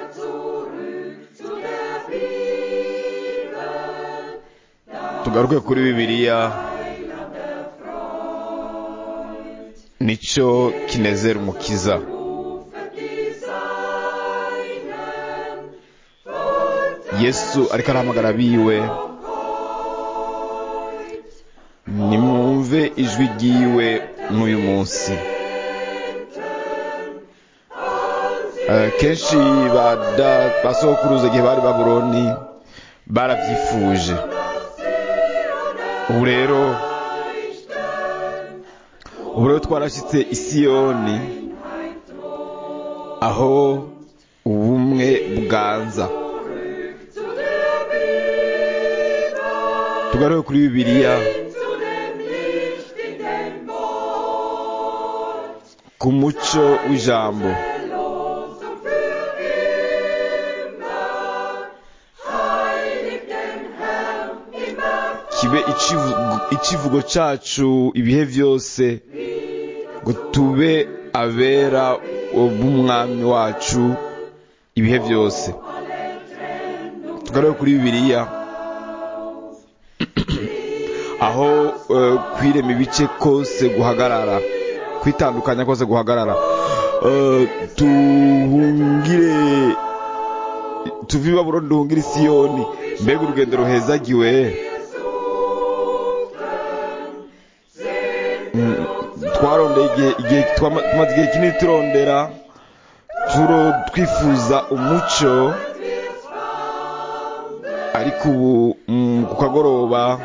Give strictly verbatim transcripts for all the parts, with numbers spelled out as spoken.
tugaruke kuri Bibiliya nico kinezera umukiza. Yesu ariko arahamagara abiwe, nimwumve ijwi ryiwe n'uyu munsi. Kenshi basokuruza igihe bari Babuloni barabyifuje. ubu rero ubu rero twarashyitse i Siyoni, aho ubumwe bwanza. tugaruke kuri Bibiliya ku muco w'ijambo. kibe icivugo cacu ibihe vyose, ngo tube abera b'umwami wacu ibihe vyose. tugaruke kuri Bibiliya aho uh, kwirema ibice kose guhagarara, kwitandukanya kose guhagarara. uh, tuhungire tuve i Babuloni duhungire i Siyoni. mbega urugendo ruhezagiwe. twarondeye igihe tumaze igihe kinini turondera turo twifuza umuco, ariko ubu ku kagoroba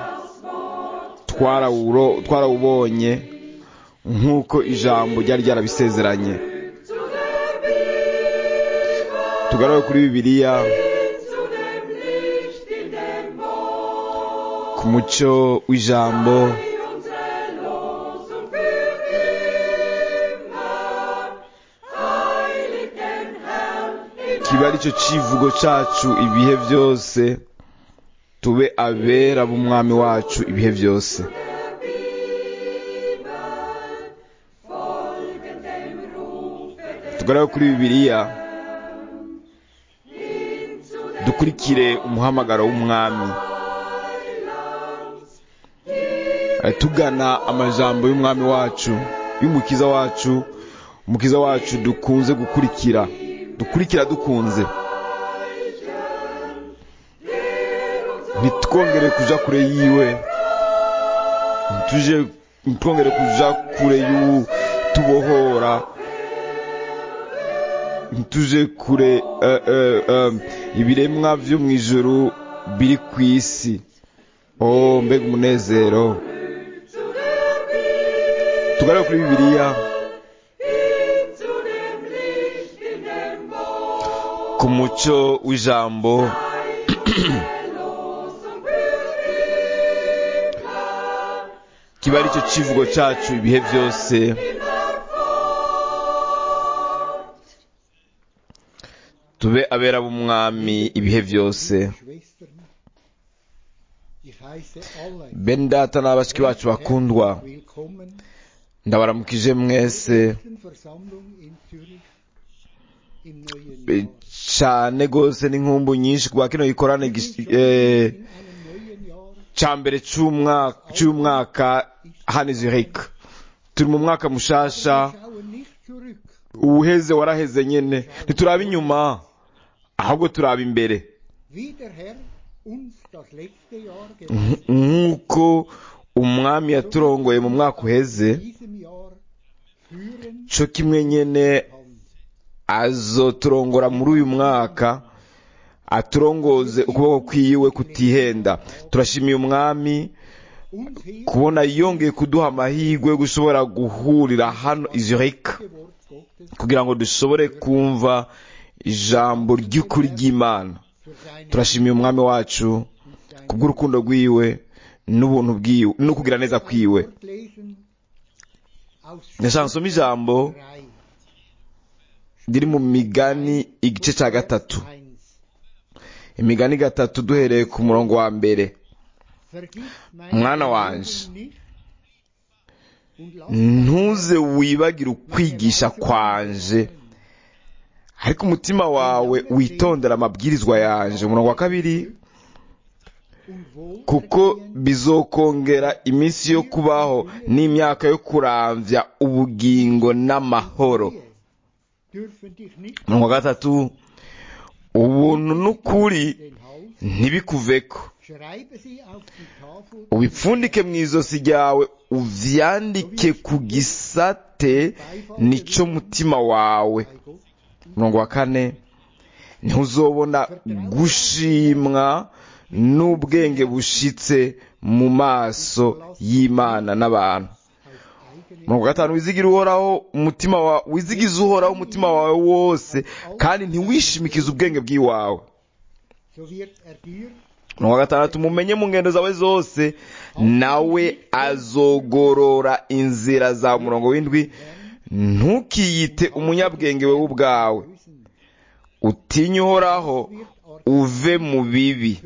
twarawubonye nk'uko ijambo ryari ryarabisezeranye. tugaruke kuri Bibiliya ku muco w'ijambo. kiba ari cyo civugo cacu ibihe vyose, tube abera b'umwami wacu ibihe vyose. tugaruke kuri Bibiliya dukurikire umuhamagaro w'umwami, tugana amajambo y'umwami wacu, y'umukiza wacu, umukiza wacu dukunze gukurikira dukurikira dukunze. ntitwongere kuja kure yiwe, ntituje ntitwongere kuja kure y'u tubohora, ntituje kure uh, uh, um, ibiremwa vyo mw'ijuru biri kw'isi. oh mbega umunezero. tugaruke kuri Bibiliya ku muco w'ijambo. kiba ari cyo civugo cacu ibihe vyose, tube abera b'umwami ibihe vyose. bene data n'abashiki bacu bakundwa, ndabaramukije mwese cane gose n'inkumbu nyinshi kwa kino gikorane eh, ca mbere c'umwaka hano i Zurich. turi mu mwaka mushasha, uwuheze waraheze nyene. ntituraba inyuma, ahubwo turaba imbere, nk'uko umwami yaturongoye mu mwaka uheze, co kimwe nyene azoturongora muri uyu mwaka, aturongoze ukuboko kwiwe kutihenda. turashimiye umwami kubona yongeye kuduha amahirwe yo gushobora guhurira hano i Zurich kugira ngo dushobore kumva ijambo ry'ukuri ry'Imana. turashimiye umwami wacu kubw'urukundo rwiwe n'ubuntu bwiwe no kugira neza kwiwe. ndashaka nsoma ijambo riri mu Migani igice cya gatatu. Imigani gatatu duhereye ku murongo wa mbere. mwana wanje, ntuze wibagire ukwigisha kwanje, ariko umutima wawe witondera amabwirizwa yanje. Umurongo wa kabiri, kuko bizokongera iminsi yo kubaho n'imyaka yo kuramvya ubugingo n'amahoro. Umurongo wa gatatu, ubuntu n'ukuri ntibikuveko, ubipfundike mu izosi ryawe, uvyandike ku gisate nico mutima wawe. Umurongo wa kane, ntuzobona gushimwa n'ubwenge bushitse mu maso y'Imana n'abantu. Umurongo wa gatanu, wizigira uhoraho umutima wawe, wizigize uhoraho umutima wawe wose, kandi ntiwishimikize ubwenge bw'iwawe. Umurongo wa gatandatu, mumenye mu ngendo zawe zose, nawe azogorora inzira za. Umurongo w'indwi, ntukiyite umunyabwenge wewe ubwawe, utinye uhoraho, uve mu bibi,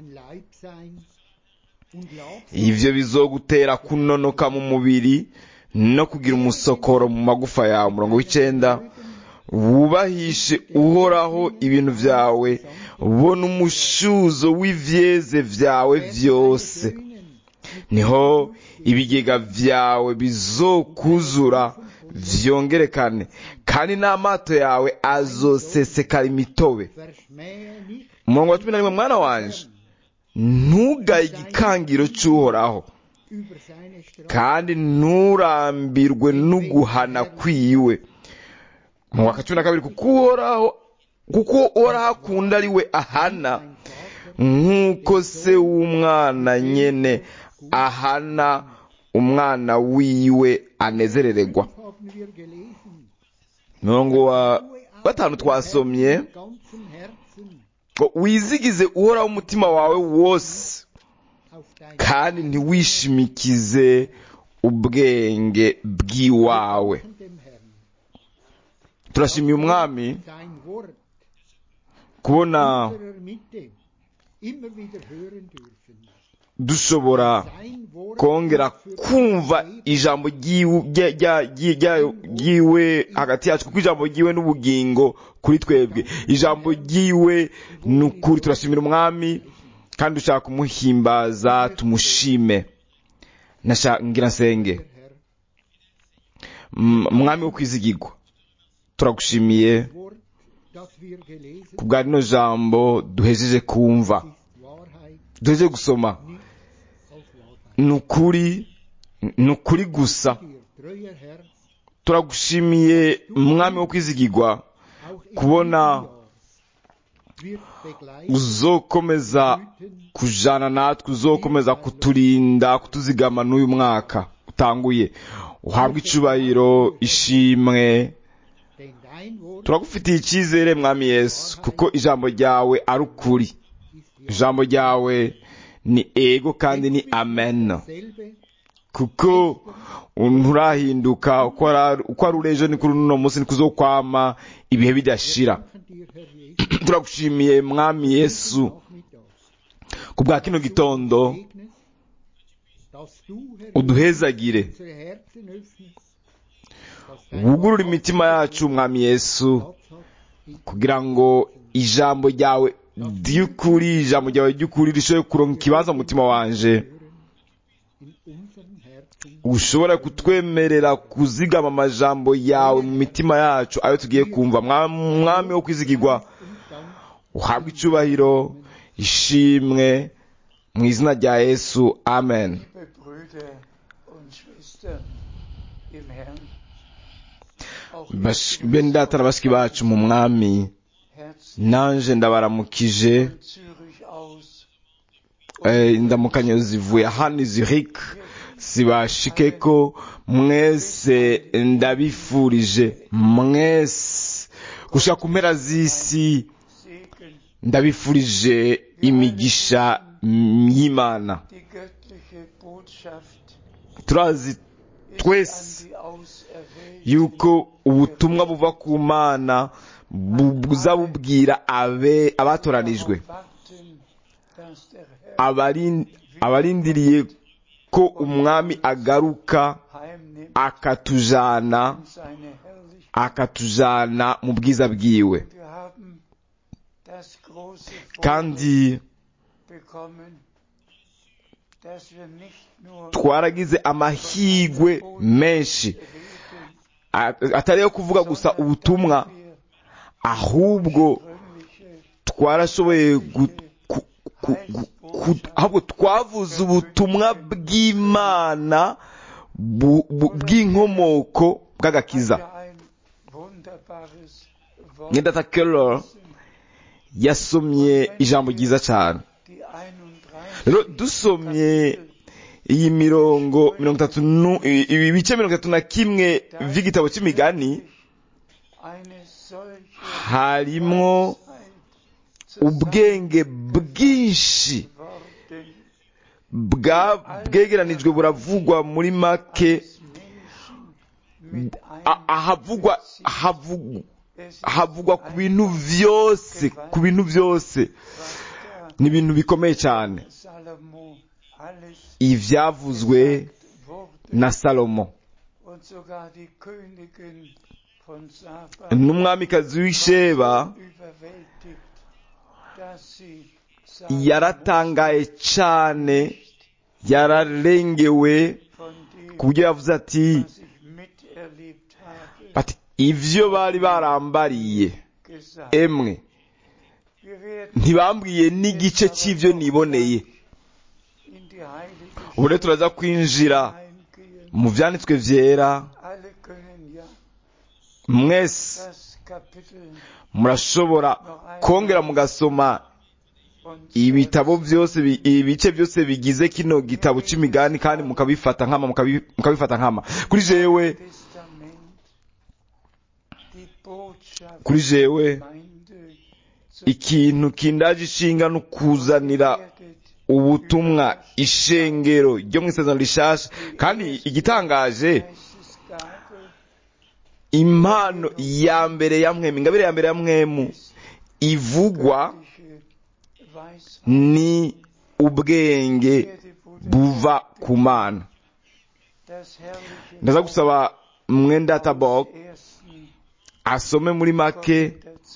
ivyo bizogutera kunonoka mu mubiri no kugira umusokoro mu magufa yawe. Umurongo w'icenda, wubahishe uhoraho ibintu vyawe, bona umushuzo w'ivyeze vyawe vyose, niho ibigega vyawe bizokuzura vyongerekane, kandi n'amato yawe azosesekara imitobe. Umurongo wa cumi na rimwe, mwana wanje, ntugaye igikangiro c'uhoraho, kandi nturambirwe n'uguhana kwiwe. Umurongo wa cumi na kabiri, kuko uhoraho kuko uhoraho akunda ari we ahana, nk'uko se w'umwana nyene ahana umwana wiwe anezerererwa. Umurongo wa gatanu twasomye, wizigize uhoraho umutima wawe wose, kandi ntiwishimikize ubwenge bw'iwawe. Turashimiye umwami kubona dushobora kongera kumva ijambo ryiwe hagati yacu, kuko ijambo ryiwe n'ubugingo kuri twebwe. Ijambo ryiwe ni ukuri. Turashimira umwami kandi dushaka kumuhimbaza, tumushime. Ngira nsenge. Umwami wo kwizigirwa, turagushimiye kubwa rino jambo duhejeje kumva, duhejeje gusoma. Nukuri, nukuri gusa. Turagushimiye mwami wo kwizigirwa kubona uzokomeza kujana natwe, uzokomeza kuturinda, kutuzigama n'uyu mwaka utanguye. Uhabwe icubahiro, ishimwe. Turagufitiye icyizere mwami Yesu, kuko ijambo ryawe ari ukuri. Ijambo ryawe ni ego kandi ni amen, kuko nturahinduka. uko ari urejo ni kuri uno munsi, ni kuzokwama ibihe bidashira. Turagushimiye mwami Yesu kubwa kino gitondo, uduhezagire, wugurure imitima yacu mwami Yesu, kugira ngo ijambo ryawe ry'ukuri, ijambo ryawe ry'ukuri rishoboye kuronka ikibanza mu mutima wanje, ushobora kutwemerera kuzigama amajambo yawe mu mitima yacu ayo tugiye kumva. Mwami wo kwizigirwa, uhabwe icubahiro, ishimwe, mu izina rya Yesu, amen. Bene data na bashiki bacu mu mwami, nanje ndabaramukije. Indamukanyo zivuye hano Zurich zibashikeko mwese. Ndabifurije mwese gushika ku mpera z'isi, ndabifurije imigisha y'Imana. Turazi twese yuko ubutumwa buva ku Mana buza bubwira abe abatoranijwe, abarindiriye ko umwami agaruka akatujana akatujana mu bwiza bwiwe. Kandi twaragize amahigwe menshi atari yo kuvuga gusa ubutumwa, ahubwo twarashoboye ahubwo twavuze ubutumwa bw'Imana bw'inkomoko bw'agakiza. Data Keller yasomye ijambo ryiza cyane. Rero dusomye iyi mirongo mirongo itatu ibice mirongo itatu na kimwe vy'igitabo cy'imigani, harimwo ubwenge bwinshi bwegeranijwe buravugwa muri make. Ahavugwa havugwa ku bintu vyose ku bintu vyose ni ibintu bikomeye cyane ivyavuzwe na Salomo. N'umwamikazi w'Isheba yaratangaye cyane, yararengewe ku buryo yavuze ati ati ivyo bari barambariye emwe ntibambwiye n'igice cy'ivyo niboneye. Ubu rero turaza kwinjira mu vyanditswe vyera. Mwese murashobora kongera mugasoma ibitabo byose, ibice byose bigize kino gitabo c'imigani, kandi mukabifata nkama mukabifata nkama kuri jewe kuri jewe ikintu kindaje ishinga no kuzanira ubutumwa ishengero ryo mu isezerano rishasha. Kandi igitangaje, impano ya mbere ya mwemu, ingabire ya mbere ya mwemu ivugwa ni ubwenge buva ku Mana. Ndaza gusaba mwenda tabok asome muri make,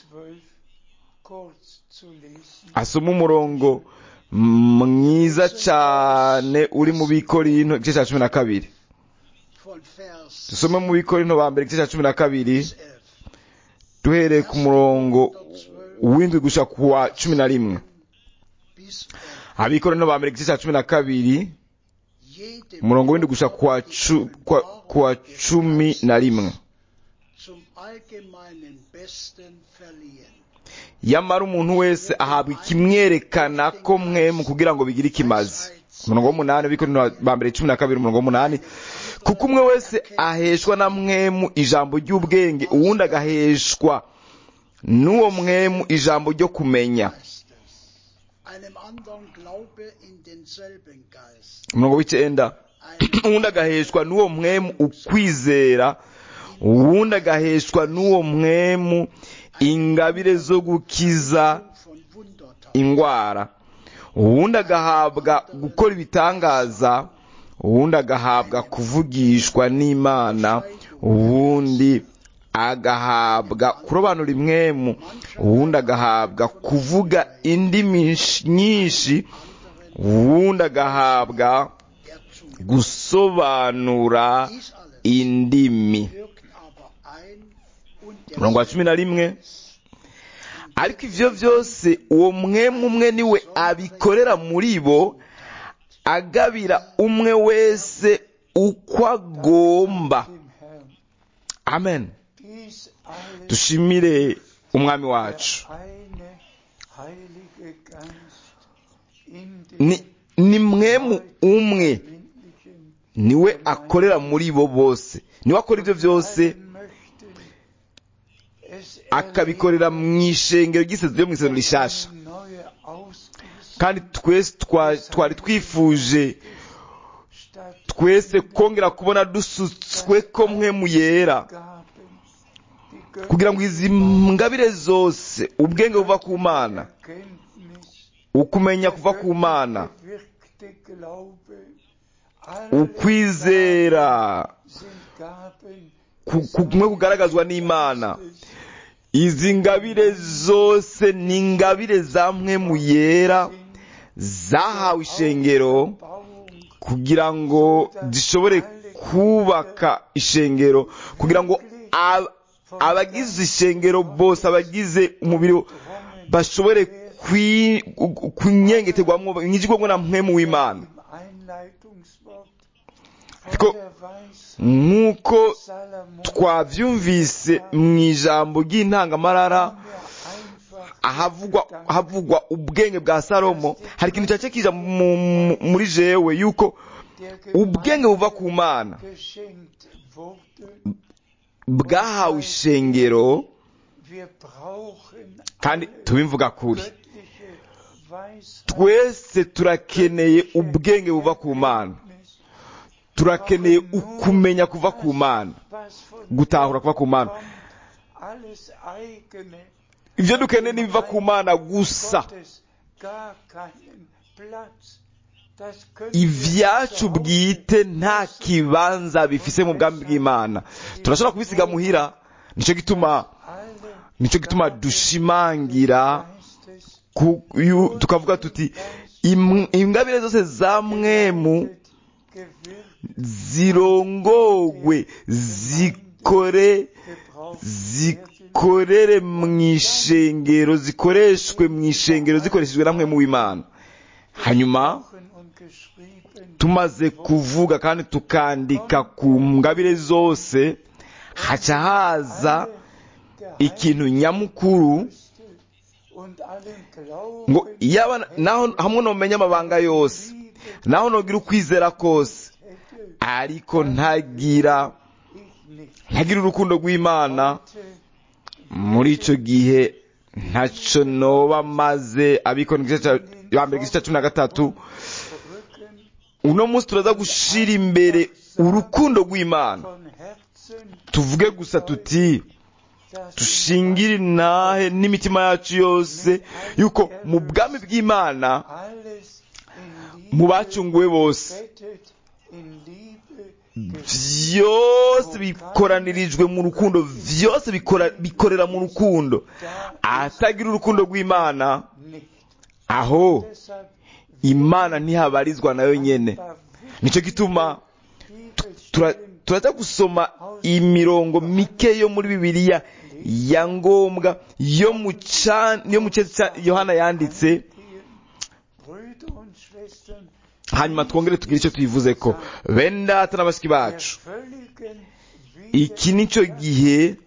asome umurongo mwiza cyane uri mu Bikorinto igice cya cumi na kabiri. Dusome mu Bikorinto ba mbere igice cya cumi na kabiri duhereye ku murongo w'indwi gushika ku wa cumi na rimwe. Abikorinto ba mbere igice cya cumi na kabiri umurongo w'indwi gushika ku wa cumi na rimwe. Yamara umuntu wese ahabwa ikimwerekana ko mwemu kugira ngo bigire ikimazi. Umurongo w'umunani Bikorinto ba mbere cumi na kabiri umurongo w'umunani. Kuko umwe wese aheshwa na mwemu ijambo ry'ubwenge, uwundi agaheshwa n'uwo mwemu ijambo ryo kumenya. Umurongo w'icenda. Uwundi agaheshwa n'uwo mwemu ukwizera, uwundi agaheshwa n'uwo mwemu ingabire zo gukiza ingwara, uwundi agahabwa gukora ibitangaza, uwundi agahabwa kuvugishwa n'Imana, uwundi agahabwa kurobanura imwemu, uwundi agahabwa kuvuga indimi nyinshi, uwundi agahabwa gusobanura indimi. Murongo wa cumi na rimwe. Ariko ivyo vyose uwo mwemu umwe niwe abikorera muri bo, agabira umwe wese uko agomba. Amen. Dushimire umwami wacu. Ni, ni mwemu umwe niwe akorera muri bo bose, niwe akora ivyo vyose, akabikorera mu ishengero ry'isezerano ryo mu isezerano rishasha. Kandi twese twari twifuje twese kongera kubona dusutswe ko mwemu yera, kugira ngo izi ngabire zose, ubwenge buva ku Mana, ukumenya kuva ku Mana, ukwizera, kumwe kugaragazwa n'Imana. Izi ngabire zose ni ingabire za mpwemu yera zahawe ishengero kugira ngo zishobore kubaka ishengero, kugira ngo abagize ishengero bose, abagize umubiri bashobore kwinyengeterwamo nk'igikorwa na mpwemu w'Imana. Ariko nk'uko twabyumvise mu ijambo ry'intangamarara ahavugwa havugwa ubwenge bwa Salomo, hari ikintu cyace kija muri jewe yuko ubwenge buva ku Mana bwahawe ishengero, kandi tubimvuga kuri twese turakeneye ubwenge buva ku Mana, turakeneye ukumenya kuva ku Mana, gutahura kuva ku Mana. Ibyo dukeneye nibiva ku Mana gusa. Ivyacu bwite nta kibanza bifise mu bwami bw'Imana, turashobora kubisiga muhira. Nico gituma nico gituma dushimangira tukavuga tuti ingabire zose za mwemu zirongogwe zikore zikorere mw'ishengero, zikoreshwe mw'ishengero zikoreshejwe na mpwemu w'Imana. Hanyuma tumaze kuvuga kandi tukandika ku ngabire zose, haca haza ikintu nyamukuru ngo yaba naho hamwe no menya amabanga yose, naho nogira ukwizera kose, ariko ntagira ntagira urukundo rw'Imana, muri ico gihe ntaco noba maze. Abikora igice cya mbere igice cya cumi na gatatu. Uno munsi turaza gushira imbere urukundo rw'Imana, tuvuge gusa tuti tushingire nahe n'imitima yacu yose yuko mu bwami bw'Imana mu bacunguwe bose vyose bikoranirijwe mu rukundo, vyose bikora bikorera mu rukundo. Atagira urukundo rw'Imana, aho Imana ntihabarizwa nayo nyene. Nico gituma turaza gusoma imirongo mike yo muri Bibiliya ya ngombwa yo mu yo mu cya Yohana yanditse, hanyuma twongere tugire icyo tuyivuze ko. Bene data n'abashiki bacu, iki nico gihe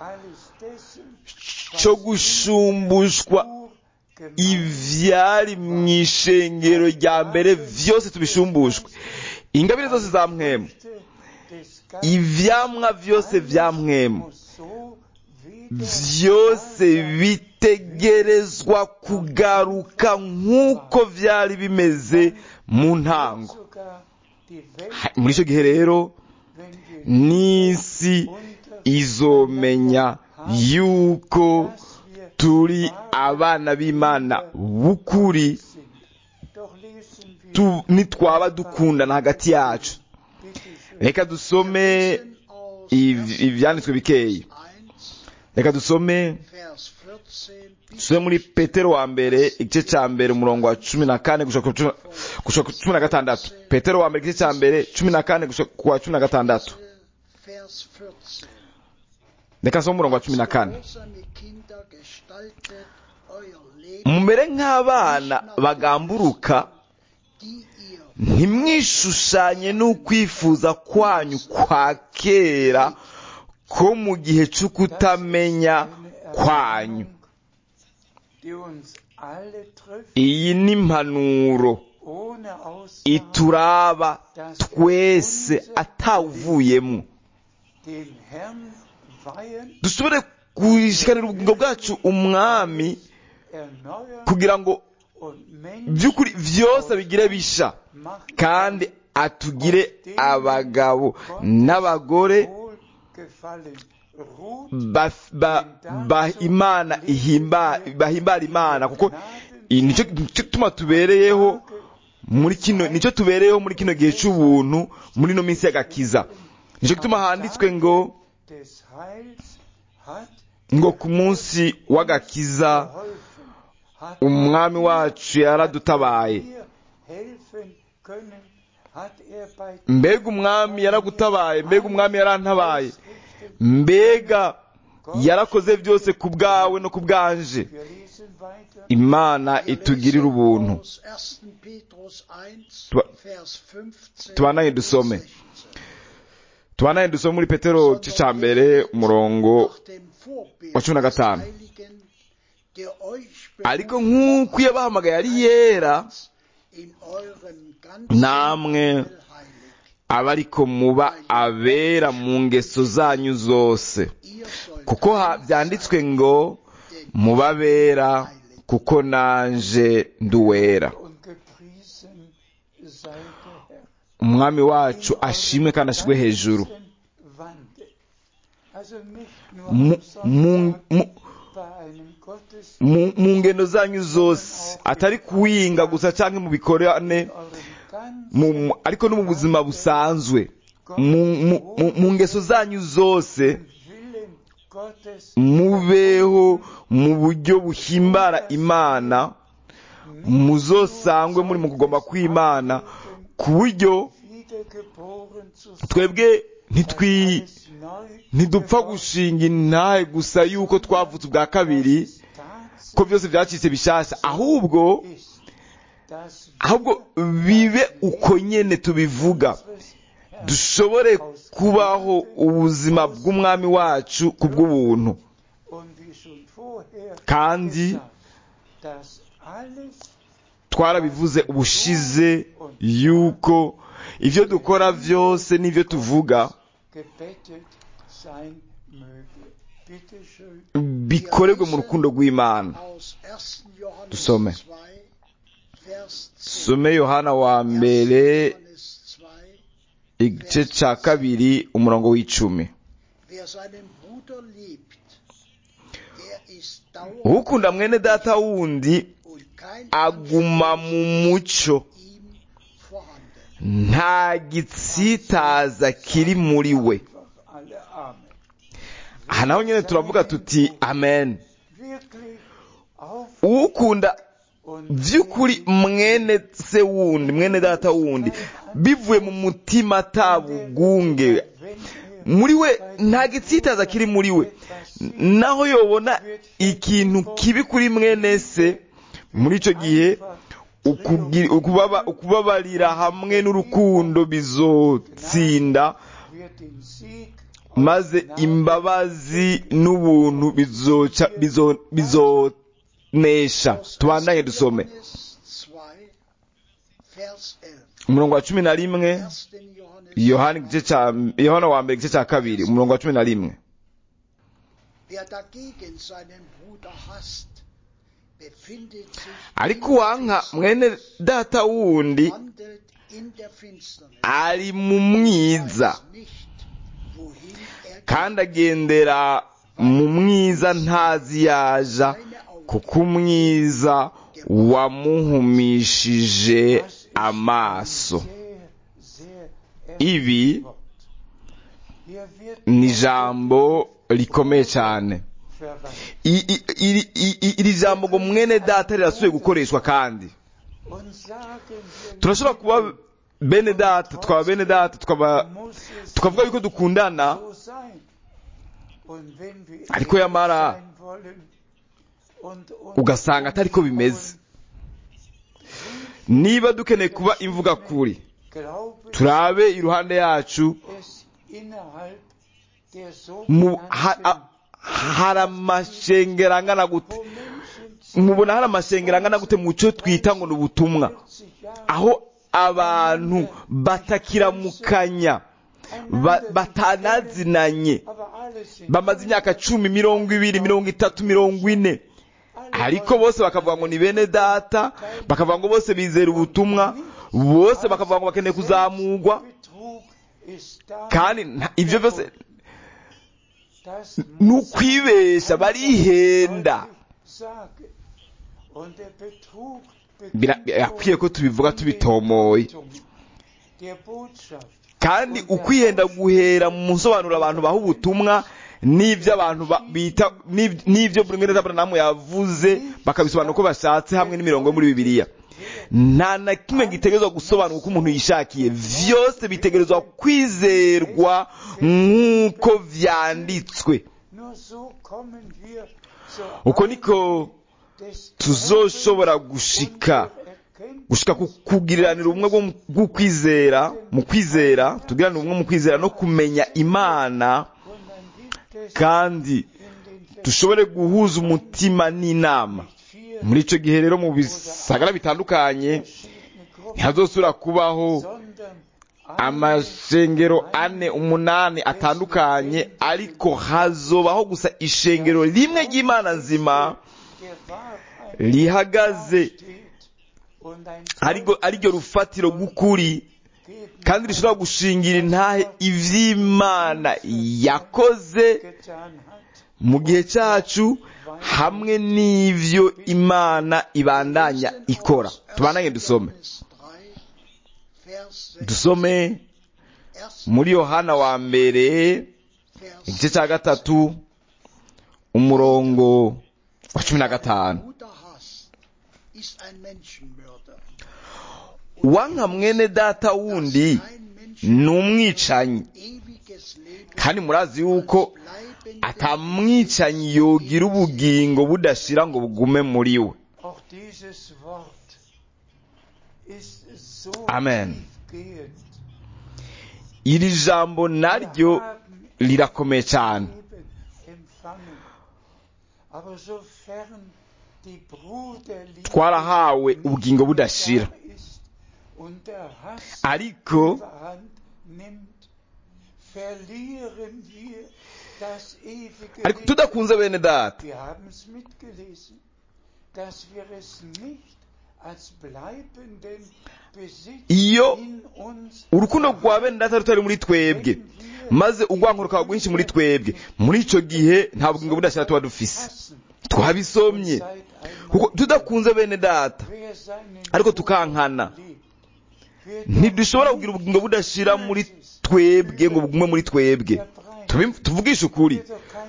cyo gushumbushwa ivyari mw'ishengero rya mbere vyose tubishumbushwe. Ingabire zose za mwemu, ivyamwa vyose vya mwemu, vyose bitegerezwa kugaruka nk'uko vyari bimeze mu ntango. Muri ico gihe rero n'isi izomenya yuko turi abana b'Imana b'ukuri, nitwaba dukundana hagati yacu. Reka dusome ivyanditswe bikeyi. Reka dusome dusome muri Petero wa mbere igice cya mbere umurongo wa cumi na kane gushaka cumi na gatandatu. Petero wa mbere igice cya mbere cumi na kane gushaka kwa cumi na gatandatu. Reka nsome umurongo wa cumi na kane. Mumere nk'abana bagamburuka, ntimwishushanye n'ukwifuza kwanyu kwa kera ko mu gihe cyo kutamenya kwanyu. Iyi ni impanuro ituraba twese atawuvuyemo. Dusubire gushikanira ubugingo bwacu Umwami kugira ngo by'ukuri vyose bigire bisha, kandi atugire abagabo n'abagore ba, ba, ba Imana ihimba bahimbara Imana, kuko nico tuma tubereyeho muri kino nico tubereyeho muri kino gihe cy'ubuntu, muri no minsi y'agakiza. Nico gituma handitswe ngo ngo ku munsi w'agakiza umwami wacu yaradutabaye. Mbega umwami yaragutabaye, mbega umwami yarantabaye, mbega yarakoze byose ku bwawe no ku bwanje. Imana itugirira ubuntu. Tubanaye dusome tubanaye dusome muri Petero cya mbere umurongo wa cumi na gatanu. Ariko nk'uko yabahamagaye ari yera, namwe aba ariko muba abera mu ngeso zanyu zose, kuko byanditswe ngo muba abera kuko nanje nduwera. Umwami wacu ashimwe kandi ashigwe hejuru. Mu ngendo zanyu zose, atari kuwinga gusa cyangwa mu bikorane, ariko no mu buzima busanzwe, mu ngeso zanyu zose mubeho mu buryo buhimbara Imana, muzosangwe muri mu kugomba kw'Imana, ku buryo twebwe ntitwi ntidupfa gushinga intahe gusa yuko twavutse ubwa kabiri, ko byose byacitse bishasha, ahubwo ahubwo bibe uko nyene tubivuga, dushobore kubaho ubuzima bw'umwami wacu ku bw'ubuntu. Kandi twarabivuze ubushize yuko ivyo dukora vyose n'ivyo tuvuga bikorerwe mu rukundo rw'Imana. Dusome some Yohana wa mbere igice cya kabiri umurongo w'icumi. Ukunda mwene data wundi aguma mu muco, nta gitsitaza kiri muri we. Aha naho nyine turavuga tuti amen. Ukunda vy'ukuri mwene se wundi, mwene data wundi, bivuye mu mutima atabugunge, muri we nta gitsitaza kiri muri we, naho yobona ikintu kibi kuri mwene se, muri ico gihe ukubabarira hamwe n'urukundo bizotsinda, maze imbabazi n'ubuntu bizoca bizonesha. Tubandanye dusome umurongo wa cumi na rimwe, Yohana igice cya Yohana wa mbere igice cya kabiri umurongo wa cumi na rimwe. Ariko wanka mwene data wundi ari mu mwiza, kandi agendera mu mwiza ntazi yaja, kuko umwiza wamuhumishije amaso. Ibi ni ijambo rikomeye cyane. Iri jambo ngo mwene data rirasubiye gukoreshwa, kandi turashobora kuba bene data, twaba bene data, tukavuga yuko dukundana, ariko yamara ugasanga atari ko bimeze. Niba dukeneye kuba imvuga kuri, turabe iruhande yacu hari amashengero angana gute, mubona hari amashengero angana gute mu cyo twita ngo n'ubutumwa, aho abantu batakiramukanya, batanazinanye, bamaze imyaka cumi, mirongo ibiri, mirongo itatu, mirongo ine, ariko bose bakavuga ngo ni bene data, bakavuga ngo bose bizera ubutumwa, bose bakavuga ngo bakeneye kuzamurwa, kandi ibyo byose nukwibesha, barihenda. Birakwiye ko tubivuga tubitomoye. kandi ukwihenda guhera mu nsobanuro abantu baha ubutumwa n'ibyo abantu bita n'ibyo mwene Aburahamu yavuze bakabisobanura uko bashatse hamwe n'imirongo yo muri Bibiliya. Nta na kimwe gitegerezwa gusobanura uko umuntu yishakiye, byose bitegerezwa kwizerwa nk'uko vyanditswe. Uko niko tuzoshobora gushika gushika kugiriranira ubumwe bwo kwizera mu kwizera tugiranira ubumwe mu kwizera no kumenya Imana, kandi dushobore guhuza umutima n'inama. Muri ico gihe rero mu bisagara bitandukanye ntihazosubira kubaho amashengero ane umunani atandukanye, ariko hazobaho gusa ishengero rimwe ry'Imana nzima rihagaze ariryo rufatiro rw'ukuri, kandi rishobora gushingira intahe ivy'Imana yakoze mu gihe cyacu hamwe n'ivyo Imana ibandanya ikora. Tubandanye dusome dusome muri Yohana wa mbere igice cya gatatu umurongo wa cumi na gatanu. Uwanka mwene data wundi ni umwicanyi, kandi murazi yuko atamwicanyi yogira ubugingo budashira ngo bugume muri we. Amen. Iri jambo naryo lirakomeye cyane. Twarahawe ubugingo budashira, ariko ariko tudakunze bene data, iyo urukundo rwa bene data rutari muri twebwe maze urwanko rukaba rwinshi muri twebwe, muri ico gihe nta bugingo budashira tuba dufise. Twabisomye kuko tudakunze bene data ariko tukankana, ntidushobora kugira ubugingo budashira muri twebwe ngo bugume muri twebwe. Tuvugisha ukuri,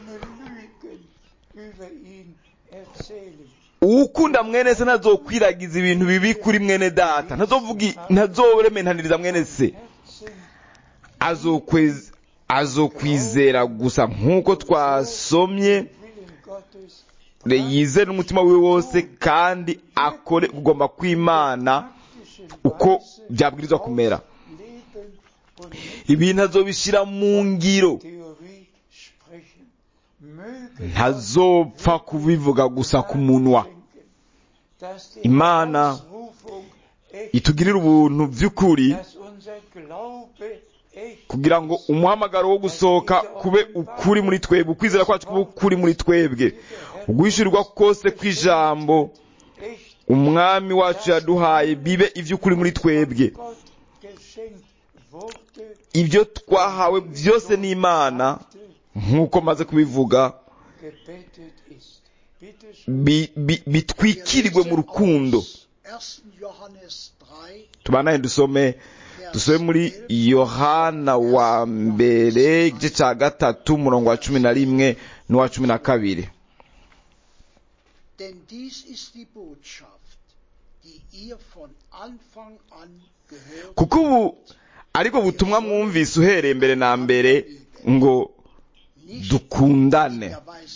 ukunda mwene se ntazokwiragiza ibintu bibi kuri mwene data, ntazovugi ntazorementaniriza mwene se, azokweza azokwizera gusa nk'uko twasomye, yizere n'umutima wiwe wose kandi akore kugomba kw'Imana uko byabwirizwa kumera. Ibintu azobishira mu ngiro, ntazopfa kubivuga gusa ku munwa. Imana itugirira ubuntu by'ukuri kugira ngo umuhamagaro wo gusohoka kube ukuri muri twebwe, ukwizera kwacu kube ukuri muri twebwe, uguhishurirwa kose kw'ijambo umwami wacu yaduhaye bibe ivy'ukuri muri twebwe. Ibyo twahawe byose n'Imana nk'uko maze kubivuga bitwikirirwe mu rukundo. Tubanaye dusome dusome muri Yohana wa mbere igice cya gatatu umurongo wa cumi na rimwe n'uwa cumi na kabiri. Kuko ubu ariko butumwa mwumvise uhereye mbere na mbere ngo dukundane.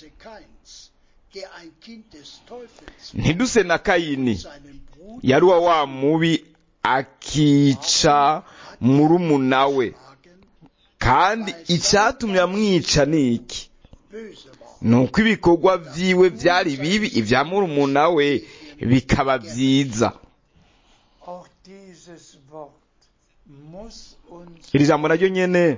Ntiduse na Kayini, yari wa wa mubi akica murumuna we, kandi icyatumye amwica ni iki? Nuko ibikorwa vyiwe vyari bibi, ivya murumuna we bikaba vyiza. Iri jambo naryo nyene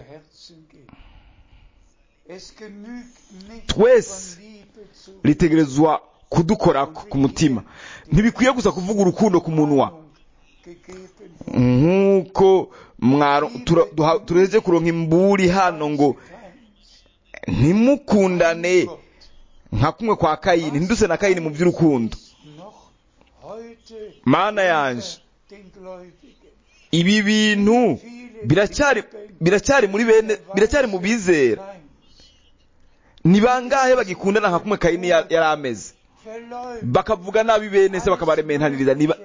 twese litegerezwa kudukorako ku mutima. Ntibikwiye gusa kuvuga urukundo ku munwa, nk'uko tureze kuronka imburi hano ngo ntimukundane nka kumwe kwa Kayini. Ntiduse na Kayini mu by'urukundo. Mana yanje, ibi bintu biracyari biracyari muri bene biracyari mu bizera. Ni bangahe bagikundana nka kumwe Kayini yari ameze, bakavuga nabi bene se bakabarementaniriza, niba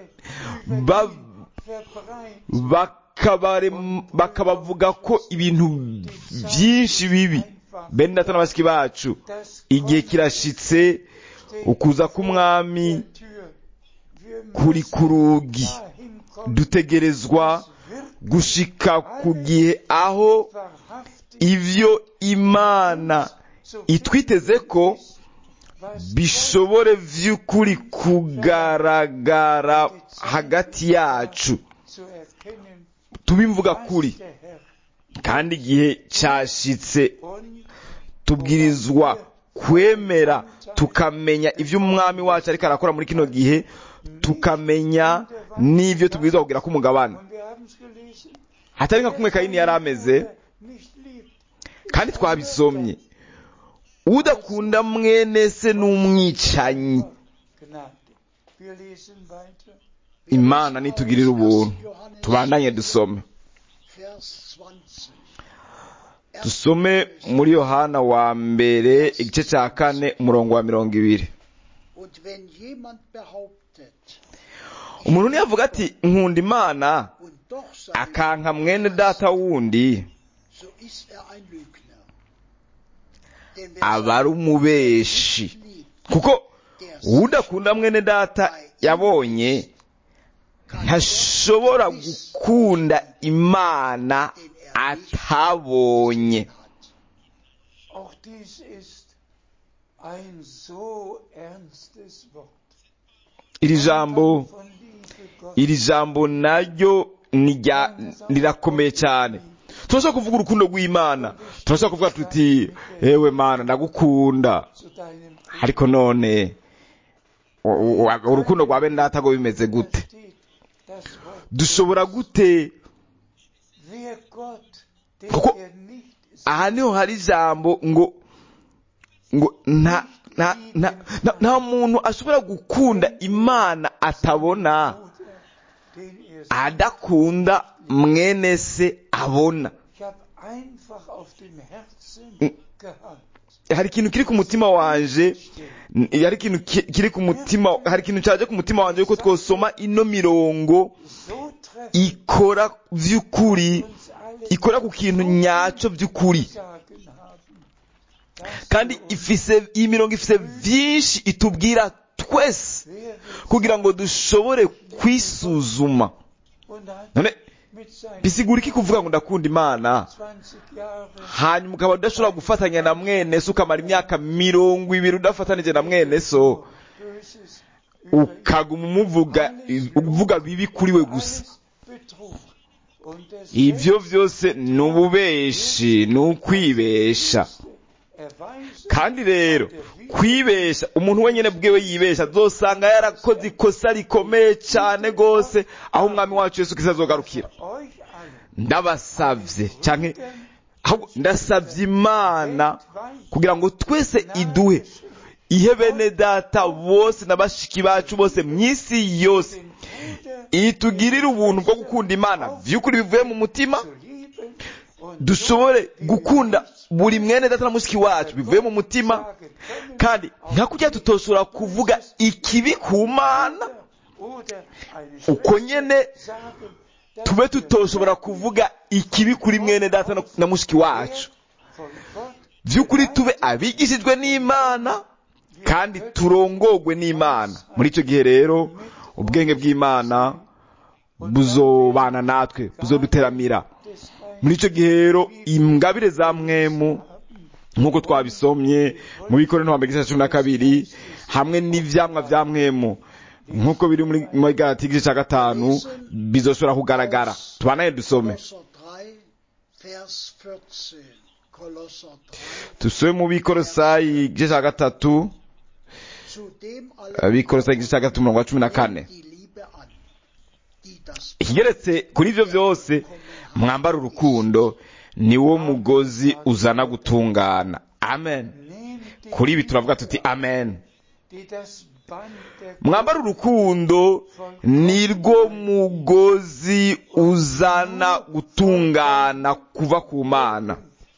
bakabavuga ko ibintu byinshi bibi. Bene data na bashiki bacu, igihe kirashitse, ukuza k'umwami kuri ku rugi. Dutegerezwa gushika ku gihe aho ivyo Imana itwiteze ko bishobore vy'ukuri kugaragara hagati yacu, tubimvuga kuri. Kandi igihe cyashitse, tubwirizwa kwemera tukamenya ivyo umwami wacu ariko arakora muri kino gihe, tukamenya n'ivyo tubwirizwa kugira ko umugabane hatari nka kumwe Kayini yari ameze. Kandi twabisomye, udakunda mwene se n'umwicanyi. Imana nitugirira ubuntu. Tubandanye dusome dusome muri Yohana wa mbere igice cya kane umurongo wa mirongo ibiri. Umuntu niyavuga ati nkunda Imana akanka mwene data wundi, aba ari umubeshi. Kuko udakunda mwene data yabonye ntashobora gukunda Imana atabonye. Iri jambo iri jambo naryo rirakomeye cyane. Turashaka kuvuga urukundo rw'Imana, turashaka kuvuga tuti ewe Mana ndagukunda, ariko none urukundo rwa bene data go bimeze gute? Dushobora gute? Kuko aha niho hari ijambo ngo ngo nta nta nta muntu ashobora gukunda Imana atabona, adakunda mwene se abona. Hari ikintu kiri ku mutima wanje, hari ikintu kiri ku mutima, hari ikintu cyaje ku mutima wanje yuko twosoma ino mirongo ikora vy'ukuri, ikora ku kintu nyaco vy'ukuri. Kandi ifise iyi mirongo ifise vyinshi itubwira twese kugira ngo dushobore kwisuzuma. None bisigura iki kuvuga ngo ndakunda Imana hanyuma ukaba udashobora gufatanya na mwene so, ukamara imyaka mirongo ibiri udafatanije na mwene so, ukaguma umuvuga uvuga bibi kuri we gusa? Ivyo vyose ni ububeshi, ni ukwibesha. Kandi rero kwibesha, umuntu wenyine bwewe yibesha, azosanga yarakoze ikosa rikomeye cyane gose, aho umwami wacu Yesu Kristo azogarukira. Ndabasavye canke aho ndasavye Imana kugira ngo twese iduhe, ihe bene data bose n'abashiki bacu bose mw'isi yose, itugirire ubuntu bwo gukunda Imana vy'ukuri bivuye mu mutima, dushobore gukunda buri mwene data na mushiki wacu bivuye mu mutima. Kandi nka kujya tutoshobora kuvuga ikibi ku Mana, uko nyene tube tutoshobora kuvuga ikibi kuri mwene data na mushiki wacu. Vy'ukuri tube abigishijwe n'Imana kandi turongogwe n'Imana. Muri icyo gihe rero ubwenge bw'Imana buzobana natwe, buzoduteramira. Muri icyo gihe rero ingabire za mwemu nk'uko twabisomye mu Bikorino wa mbere cumi na kabiri, hamwe n'ivyamwa vya mwemu nk'uko biri muri Galati igice cya gatanu, bizoshobora kugaragara. Tubanaye dusome tusome mu Bikorosayi igice cya gatatu, Bikorosayi igice cya gatatu umurongo wa cumi na kane. Ikigeretse kuri ivyo vyose, mwambara urukundo, niwo mugozi uzana gutungana. Amen. Kuri ibi turavuga tuti amen. mwambara urukundo nirwo mugozi uzana gutungana kuva ku Mana.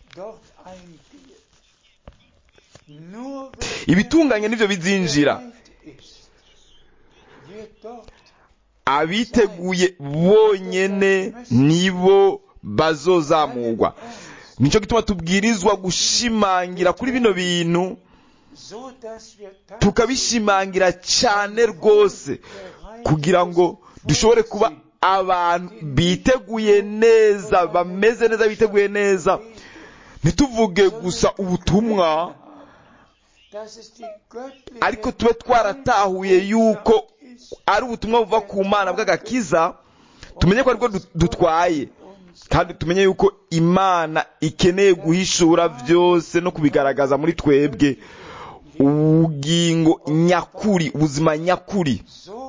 Ibitunganye nivyo bizinjira. Abiteguye bonyene nibo bazozamurwa. Nico gituma tubwirizwa gushimangira kuri bino bintu, tukabishimangira cyane rwose kugira ngo dushobore kuba abantu biteguye neza, bameze neza, biteguye neza. Ntituvuge gusa ubutumwa, ariko tube twaratahuye yuko ari ubutumwa buva ku Mana bw'agakiza, tumenye ko aribwo dutwaye, kandi tumenye yuko Imana ikeneye guhishura byose no kubigaragaza muri twebwe ubugingo nyakuri, ubuzima nyakuri,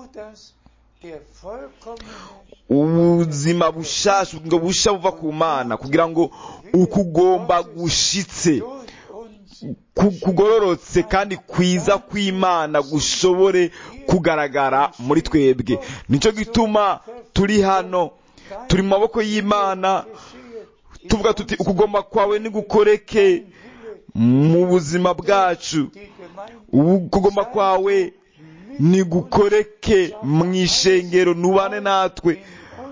ubuzima bushasha, ubugingo busha buva ku Mana, kugira ngo ukugomba gushitse, kugororotse kandi kwiza kw'Imana gushobore kugaragara muri twebwe. Nico gituma turi hano, turi mu maboko y'Imana, tuvuga tuti ukugomba kwawe nigukoreke mu buzima bwacu, ukugomba kwawe nigukoreke mu ishengero, nubane natwe,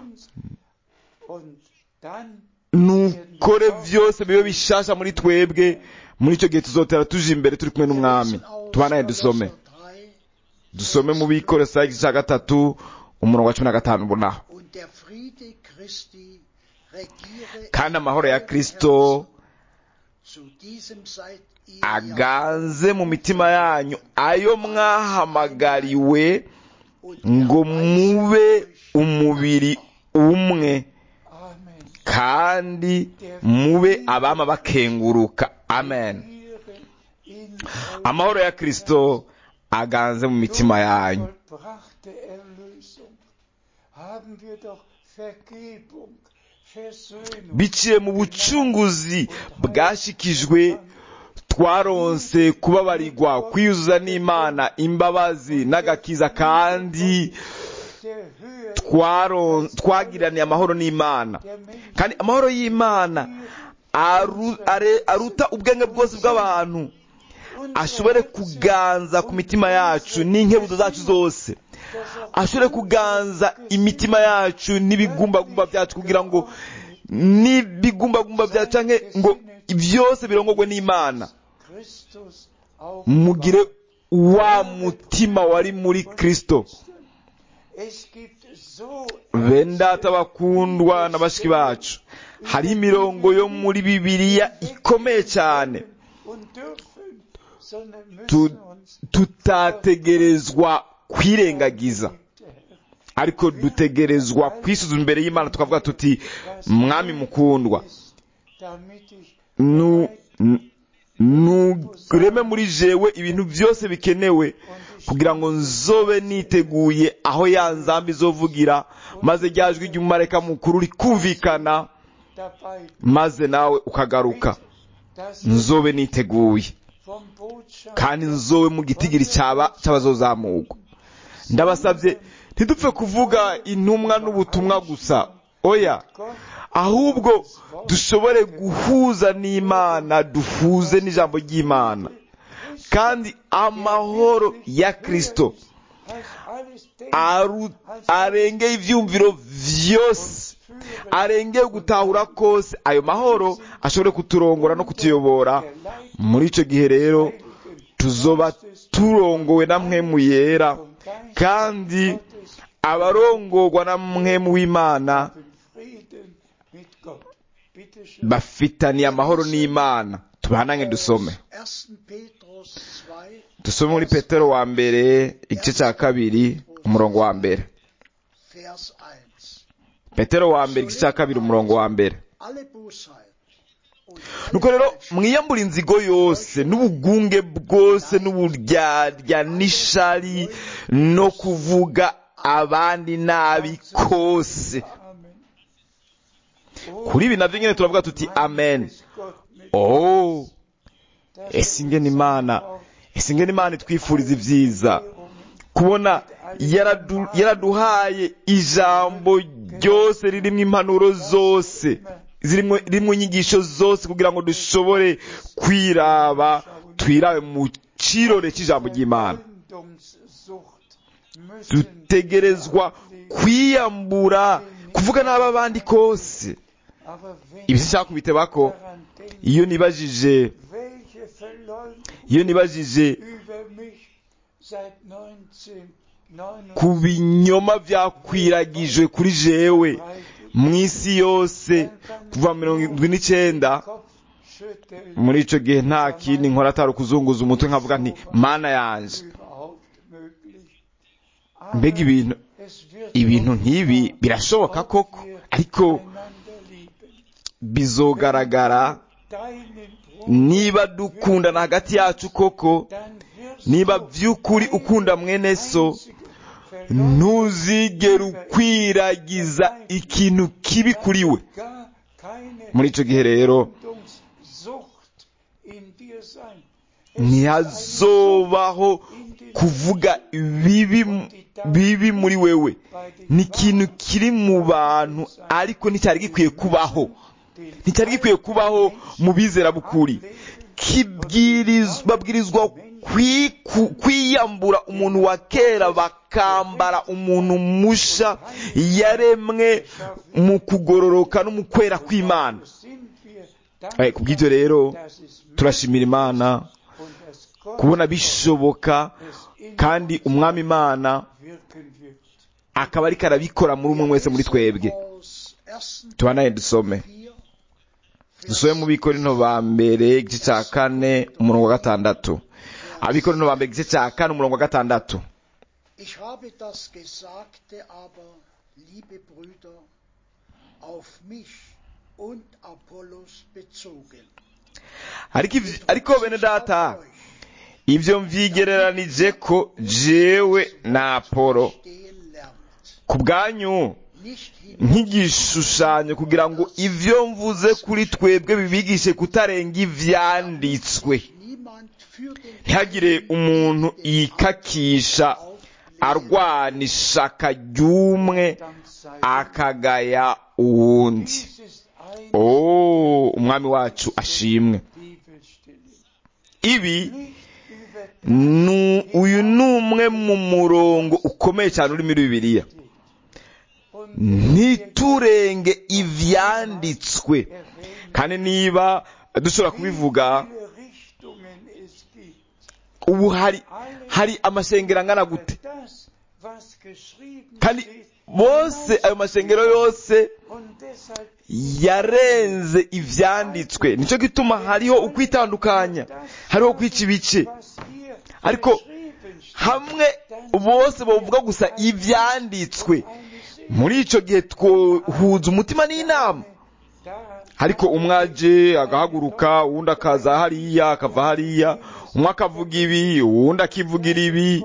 nukore vyose bibe bishasha muri twebwe. Muri icyo gihe tuzotera tuje imbere turi kumwe n'Umwami. Tubanaye dusome dusome mu Bikorosayi igice cya gatatu umurongo wa cumi na gatanu bunaho. Kandi amahoro ya Kristo aganze mu mitima yanyu, ayo mwahamagariwe ngo mube umubiri umwe, kandi mube abama bakenguruka. Amen. Amahoro ya Kristo aganze mu mitima yanyu. Biciye mu bucunguzi bwashikijwe, twaronse kubabarirwa, kwiyuzuza n'Imana, imbabazi n'agakiza, kandi twagiraniye amahoro n'Imana. Kandi amahoro y'Imana Aru, are, aruta ubwenge bwose bw'abantu, ashobore kuganza ku mitima yacu n'inkebuzo zacu zose, ashobore kuganza imitima yacu n'ibigumbagumba byacu, kugira ngo n'ibigumbagumba byacu canke ngo byose birongorwe n'Imana. Mugire wa mutima wari muri Kristo. Bendata bakundwa na bashiki bacu, hari imirongo yo muri Bibiliya ikomeye cyane tutategerezwa kwirengagiza, ariko dutegerezwa kwisuzuma imbere y'Imana tukavuga tuti, Mwami mukundwa, nu nureme muri jewe ibintu byose bikenewe kugira ngo nzobe niteguye aho ya nzambi izovugira, maze ryajwi ry'umumarayika mukuru rikumvikana, maze nawe ukagaruka. Nzobe niteguye kandi nzobe mu gitigiri cyaba cy'abazozamurwa. Ndabasabye ntidupfe kuvuga intumwa n'ubutumwa gusa, oya, ahubwo dushobore guhuza n'Imana, duhuze n'ijambo ry'Imana. Kandi amahoro ya Kristo arengeye ivyumviro vyose, arengeye gutahura kose, ayo mahoro ashobore kuturongora no kutuyobora. Muri ico gihe rero tuzoba turongowe na Mpwemu Yera, kandi abarongorwa na Mpwemu w'Imana bafitaniye amahoro n'Imana. Tubanange dusome dusome muri Petero wa mbere igice cya kabiri umurongo wa mbere. Petero wa mbere igice cya kabiri umurongo wa mbere. Nuko rero mwiyambura inzigo yose n'ubugunge bwose n'uburyarya n'ishari no kuvuga abandi nabi kose. Kuri ibi navyo nyene turavuga tuti amen. Oh, ese ingene Imana ese ingene Imana twifuriza ivyiza, kubona yaradu, yaraduhaye ijambo ryose ririmo impanuro zose ririmo inyigisho zose kugira ngo dushobore kwiraba twirabe mu kirore cy'ijambo ry'Imana. Dutegerezwa kwiyambura kuvuga n'aba bandi kose. Ibi sinshaka kubiteba ko iyo nibajije iyo nibajije ku binyoma byakwiragijwe kuri jewe mu isi yose kuva mirongo irindwi n'icyenda, muri icyo gihe nta kindi nkora atari ukuzunguza umutwe nkavuga nti mana yanje, mbega ibintu ibintu nk'ibi birashoboka koko, ariko bizogaragara niba dukundana hagati yacu koko, niba by'ukuri ukunda mwene so, ntuzigere ukwiragiza ikintu kibi kuri we. Muri icyo gihe rero ntihazobaho kuvuga bibi bibi muri wewe. Ni ikintu kiri mu bantu ariko nticyari gikwiye kubaho, nticyari gikwiye kubaho mu bizera bukuri. Babwirizwa kwiyambura umuntu wa kera bakambara umuntu musha yaremwe mu kugororoka no mu kwera kw'Imana. Kubw'ibyo rero turashimira Imana kubona bishoboka, kandi umwami Imana akaba ariko arabikora muri umwe wese muri twebwe. Tubanaye dusome dusome mu Bikorinto ba mbere igice cya kane umurongo wa gatandatu. Abikorinto ba mbere igice cya kane umurongo wa gatandatu. Ich habe das Gesagte aber, liebe Brüder, auf mich und Apollos bezogen. Ariko bene data, ibyo mvyigereranije ko jewe na Apolo ku bwanyu nk'igishushanyo, kugira ngo ivyo mvuze kuri twebwe bibigishe kutarenga ivyanditswe. Ntihagire umuntu yikakisha arwana ishaka ry'umwe akagaya uwundi. Oh, umwami wacu ashimwe. Ibi nu, uyu ni umwe mu murongo ukomeye cyane uri muri Bibiliya. Ntiturenge ivyanditswe. Kandi niba dushobora kubivuga, ubu hari hari amashengero angana gute, kandi bose ayo mashengero yose yarenze ivyanditswe. Nico gituma hariho ukwitandukanya, hariho kwica ibice, ariko hamwe bose bavuga gusa ivyanditswe. Muri ico gihe twohuza umutima n'inama. Ariko umwaje agahaguruka, uwundi akaza hariya akava hariya, umwe akavuga ibi uwundi akivugira ibi,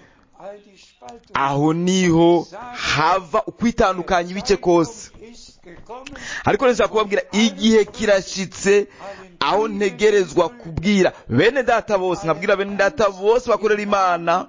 aho niho hava ukwitandukanya ibice kose. Ariko nshaka kubabwira, igihe kirashitse aho ntegerezwa kubwira bene data bose, nkabwira bene data bose bakorera Imana,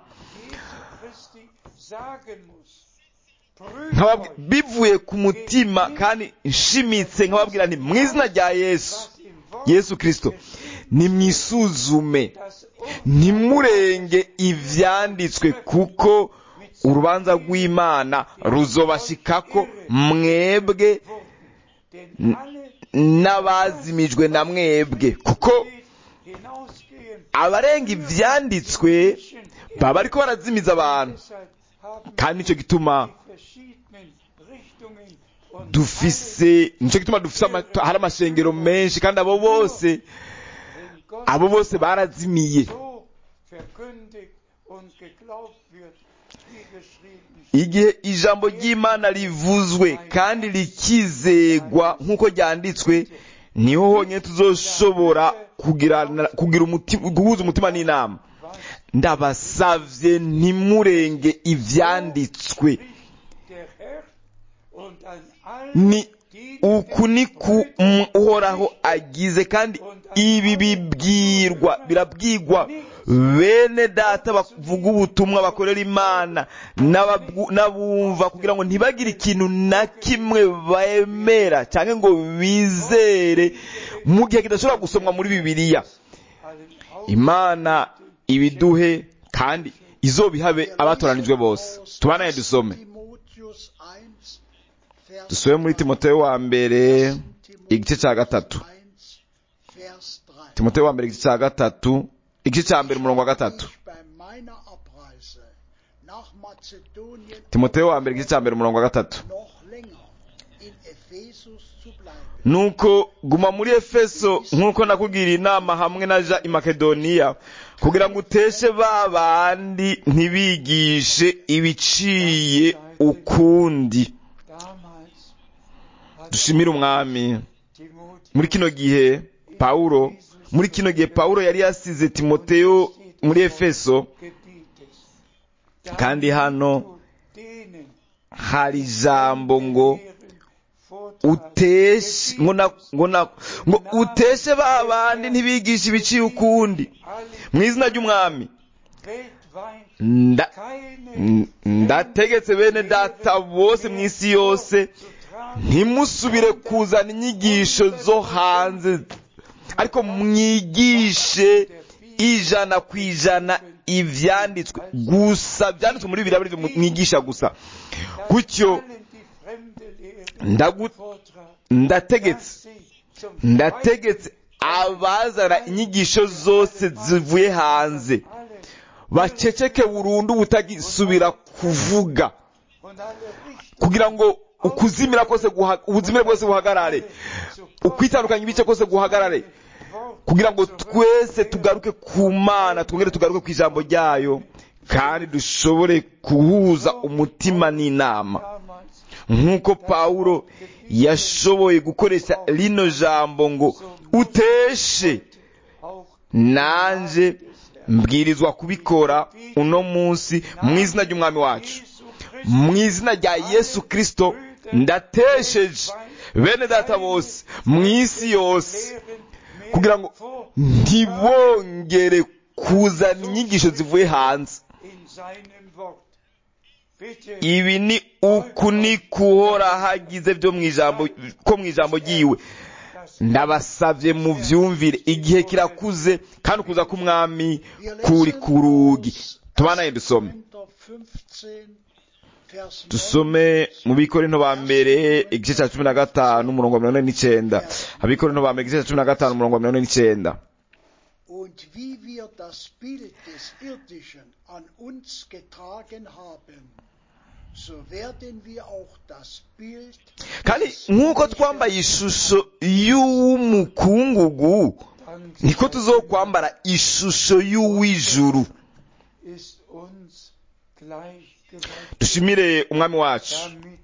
bivuye ku mutima kandi nshimitse, nkababwira nti mu izina rya Yesu Yesu Kristo, nimwisuzume ntimurenge ivyanditswe, kuko urubanza rw'Imana ruzobashikako mwebwe n'abazimijwe na mwebwe. Kuko abarenga ivyanditswe baba ariko barazimiza abantu, kandi nico gituma dufise nico gituma dufise hari amashengero menshi, kandi abo bose abo bose barazimiye. Igihe ijambo ry'Imana rivuzwe kandi rikizegwa nk'uko ryanditswe, niho honyine tuzoshobora kugira kugira umutima, guhuza umutima n'inama. Ndabasavye ntimurenge ivyanditswe. Ni uku ni ku uhoraho agize, kandi ibi bibwirwa birabwirwa bene data bavuga ubutumwa bakorera Imana n'abumva kugira ngo ntibagire ikintu na kimwe bemera cyangwa ngo bizere mu gihe kidashobora gusomwa muri Bibiliya. Imana ibiduhe kandi izobihabe abatoranijwe bose. Tubanaye dusome dusome muri Timoteyo wa mbere igice cya gatatu. Timoteyo wa mbere igice cya gatatu, igice cya mbere umurongo wa gatatu. Timoteyo wa mbere igice cya mbere umurongo wa gatatu. Nuko guma muri Efeso nk'uko nakugiriye inama hamwe naja i Makedoniya kugira ngo uteshe ba bandi ntibigishe ibiciye ukundi. Dushimire umwami. Muri kino gihe Paulo muri kino gihe Paulo yari yasize Timoteyo muri Efeso, kandi hano hari ijambo ngo uteshe ngo ngo uteshe ba bandi ntibigishe ibiciye ukundi. Mu izina ry'umwami ndategetse bene data bose mu isi yose ntimusubire kuzana inyigisho zo hanze, ariko mwigishe ijana ku ijana ivyanditswe gusa, byanditswe muri Bibiliya biri mwigisha gusa. Gutyo ndategetse ndategetse abazana inyigisho zose zivuye hanze baceceke burundu butagisubira kuvuga, kugira ngo ukuzimira kose ubuzimire bwose buhagarare, ukwitandukanya ibice kose guhagarare, kugira ngo twese tugaruke ku Mana, twongere tugaruke ku ijambo ryayo, kandi dushobore kuhuza umutima n'inama nk'uko Paulo yashoboye gukoresha rino jambo ngo uteshe. Nanje mbwirizwa kubikora uno munsi mu izina ry'umwami wacu, mu izina rya Yesu Kristo. Ndatesheje bene data bose mu isi yose kugira ngo ntibongere kuzana inyigisho zivuye hanze. Ibi ni uku ni kuhora hagize byo mu ijambo ko mu ijambo ryiwe. Ndabasavye mu vyumvire, igihe kirakuze kandi kuza k'umwami kuri kurugi. Tubanaye dusome dusome mu Bikorinto ba mbere igice cya cumi na gatanu umurongo wa mirongo ine n'icyenda. Abikorinto ba mbere igice cya cumi na gatanu umurongo wa mirongo ine n'icyenda. Und wie wir das Bild des Irdischen an uns getragen haben, so werden wir auch das Bild. Kandi nk'uko twambaye ishusho y'umukungugu niko tuzokwambara ishusho y'uw'ijuru. Dushimire umwami wacu.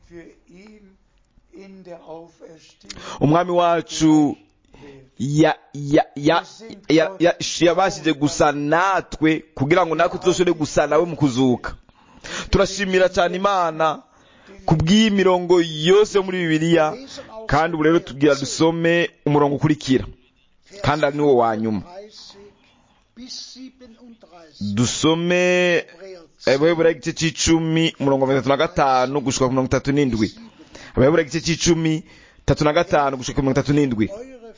Umwami wacu ya ya ya ya yabashije gusa natwe kugira ngo natwe tuzoshobore gusa nawe mu kuzuka. Turashimira cyane Imana kubw'iyi mirongo yose yo muri Bibiliya, kandi ubu rero tugira dusome umurongo ukurikira, kandi ari wo wa nyuma. Dusome Abaheburayo igice c'icumi umurongo wa mirongo itatu na gatanu gushika ku mirongo itatu n'indwi. Abaheburayo igice c'icumi tatu na gatanu gushika ku mirongo itatu n'indwi.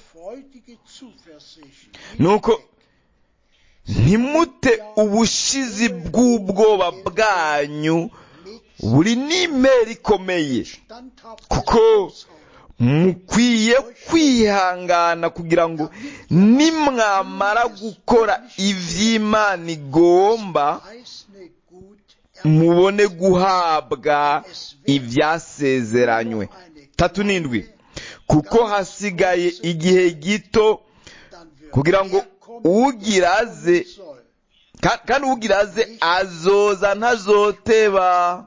Nuko ntimute ubushizi bw'ubwoba bwanyu buri n'imeri ikomeye, kuko mukwiye kwihangana kugira ngo nimwamara gukora ivy'Imana igomba mubone guhabwa ivyasezeranywe. Tatu n'indwi. Kuko hasigaye igihe gito kugira ngo ugiraze kandi ugiraze azoza ntazoteba.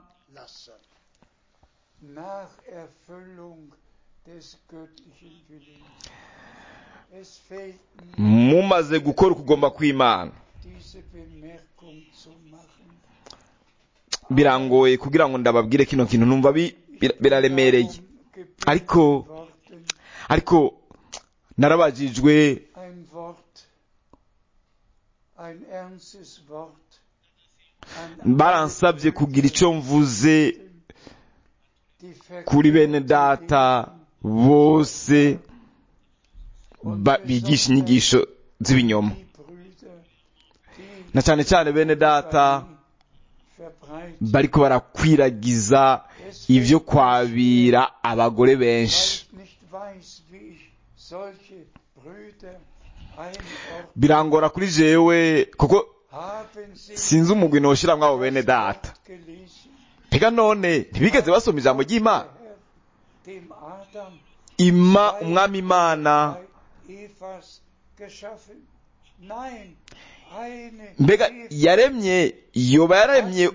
Mumaze gukora ukugomba kw'Imana. Birangoye kugira ngo ndababwire kino kintu, numva biraremereye, ariko ariko narabajijwe baransabye kugira icyo mvuze kuri bene data bose bigisha inyigisho z'ibinyoma, na cyane cyane bene data bariko barakwiragiza ibyo kwabira abagore benshi. Birangora kuri jewe kuko sinzi umugwi noshiramwo abo bene data. Pega none ntibigeze basoma ijambo ry'Imana? Ima umwami Imana mbega yaremye yoba yaremye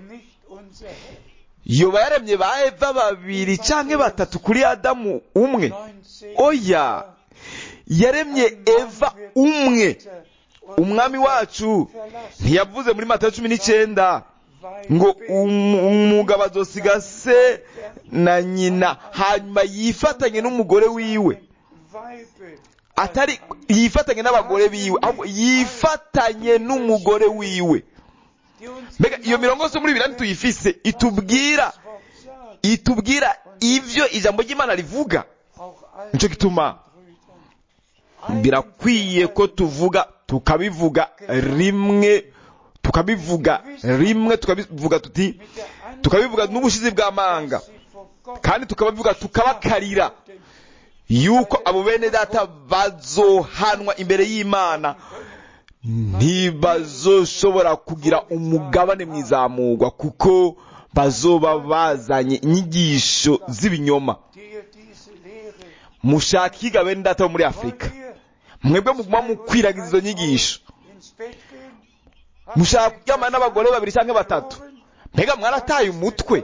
yoba yaremye ba Eva babiri canke batatu kuri Adamu umwe? Oya, yaremye Eva umwe. Umwami wacu ntiyavuze muri Matayo cumi n'icyenda ngo umugabo azosiga se na nyina hanyuma yifatanye n'umugore wiwe, atari yifatanye n'abagore biwe, ahubwo yifatanye n'umugore wiwe. Mbega iyo mirongo yose muri Bibiliya tuyifise itubwira itubwira ivyo ijambo ry'Imana rivuga. Nico gituma birakwiye ko tuvuga tukabivuga rimwe tukabivuga rimwe tukabivuga tuti tukabivuga n'ubushizi bw'amanga, kandi tukabavuga tukabakarira yuko abo bene data bazohanwa imbere y'Imana, ntibazoshobora kugira umugabane mw'izamurwa kuko bazoba bazanye inyigisho z'ibinyoma. Mushaka iga bene data bo muri Afurika, mwebwe muguma mukwiragiza izo nyigisho, mushaka kuryamana n'abagore babiri cyangwa batatu. Mbega mwarataye umutwe?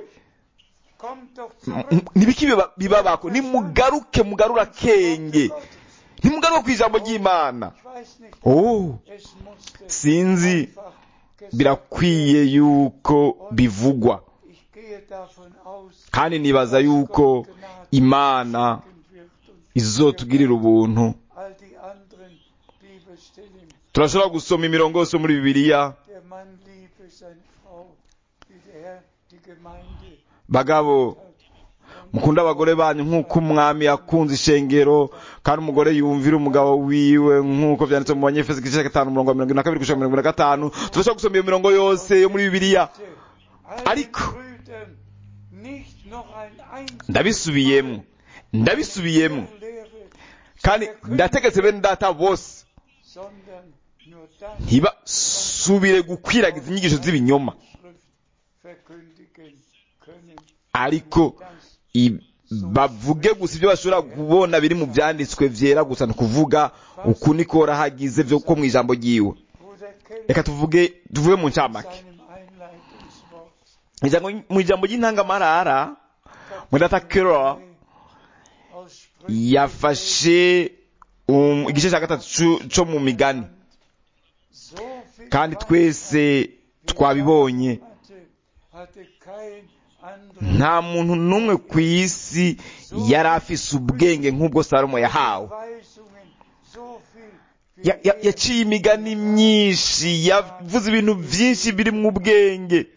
Nibiki bibabako? Nimugaruke mugarura kenge, nimugaruke ku ijambo ry'Imana. Oh, sinzi, birakwiye yuko bivugwa, kandi nibaza yuko Imana izotugirira ubuntu. Turashobora gusoma imirongo yose muri Bibiliya. Bagabo, mukunda abagore banyu nk'uko umwami yakunze ishengero, kandi umugore yumvira umugabo wiwe nk'uko byanditse mu Banyefeso igice cya gatanu umurongo wa mirongo ine na kabiri gushika mirongo ine na gatanu. Turashobora gusoma iyo mirongo yose yo muri Bibiliya, ariko ndabisubiyemo ndabisubiyemo kandi ndategetse bene data bose ntibasubire gukwiragiza inyigisho z'ibinyoma, ariko bavuge gusa ibyo bashobora kubona biri mu byanditswe byera gusa, ni kuvuga uku niko rahagize byo ko mu ijambo ryiwe. Reka tuvuge tuvuge mu ncamake mu ijambo ry'intangamarara. Mwendata Kero yafashe um, igice cya gatatu cyo mu migani, kandi twese twabibonye. Nta muntu n'umwe ku isi yari afise ubwenge nk'ubwo Salomo yahawe. Yaciye imigani myinshi, yavuze ibintu byinshi biri mu bwenge,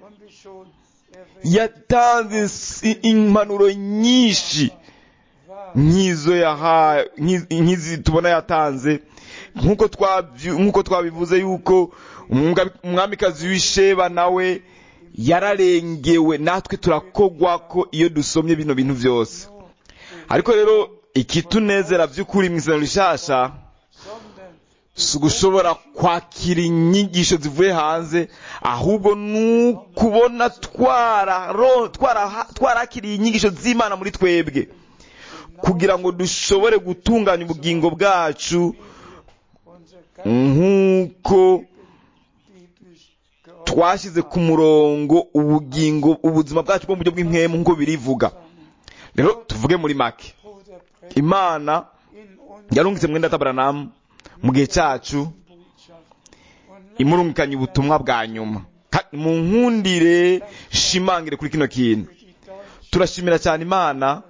yatanze impanuro nyinshi nk'izo yahaye, nk'izi tubona yatanze, nk'uko twabyu nk'uko twabivuze yuko umwamikazi w'Isheba nawe yararengewe. Natwe turakogwa ko iyo dusomye bino bintu byose. Ariko rero ikitunezera by'ukuri mu Isezerano Rishasha si gushobora kwakira inyigisho zivuye hanze, ahubwo n'ukubona twara twara twarakiriye inyigisho z'Imana muri twebwe, kugira ngo dushobore gutunganya ubugingo bwacu nk'uko twashyize ku murongo ubugingo ubuzima bwacu bwo mu buryo bw'impwemu nk'uko birivuga. Rero tuvuge muri make, Imana yarungitse mwenda Abrahamu mu gihe cyacu, imurungikanye ubutumwa bwa nyuma. Mu nkundire shimangire kuri kino kintu, turashimira cyane Imana,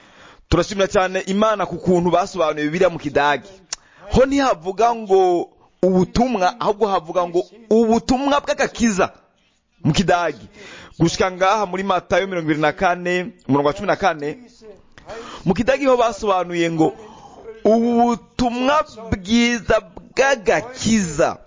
turashimira cyane Imana ku kuntu basobanuye Bibiliya mu Kidagi. Ho ntihavuga ngo ubutumwa, ahubwo havuga ngo ubutumwa bw'agakiza mu kidagi. Gushika ngaha muri Matayo mirongo ibiri na kane umurongo wa cumi na kane, mu kidagi ho basobanuye ngo ubu butumwa bwiza bw'agakiza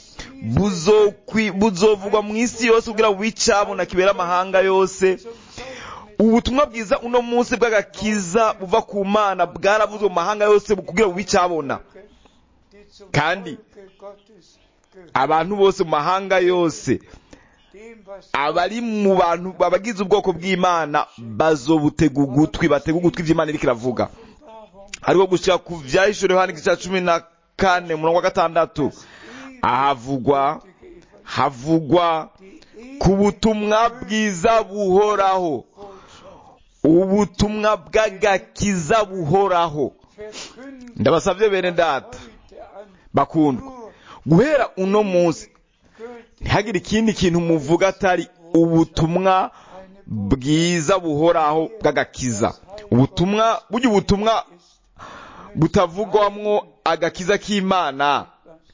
buzovugwa mu isi yose kugira ngo bicabona kibera amahanga yose. Ubutumwa bwiza uno munsi bw'agakiza buva ku Mana bwaravuzwe mu mahanga yose kugira ngo bicabona, kandi abantu bose mu mahanga yose, abari mu bantu babagize ubwoko bw'Imana bazobutega ugutwi, batega ugutwi ivy'Imana iriko iravuga. Ariko gushika ku vyahishuriwe Yohana igice cumi na kane umurongo wa gatandatu, ahavugwa havugwa ku butumwa bwiza buhoraho, ubutumwa bw'agakiza buhoraho. Ndabasavye bene data bakundwa, guhera uno munsi ntihagire ikindi kintu muvuga atari ubutumwa bwiza buhoraho bw'agakiza. Ubutumwa burya ubutumwa butavugwamwo agakiza k'Imana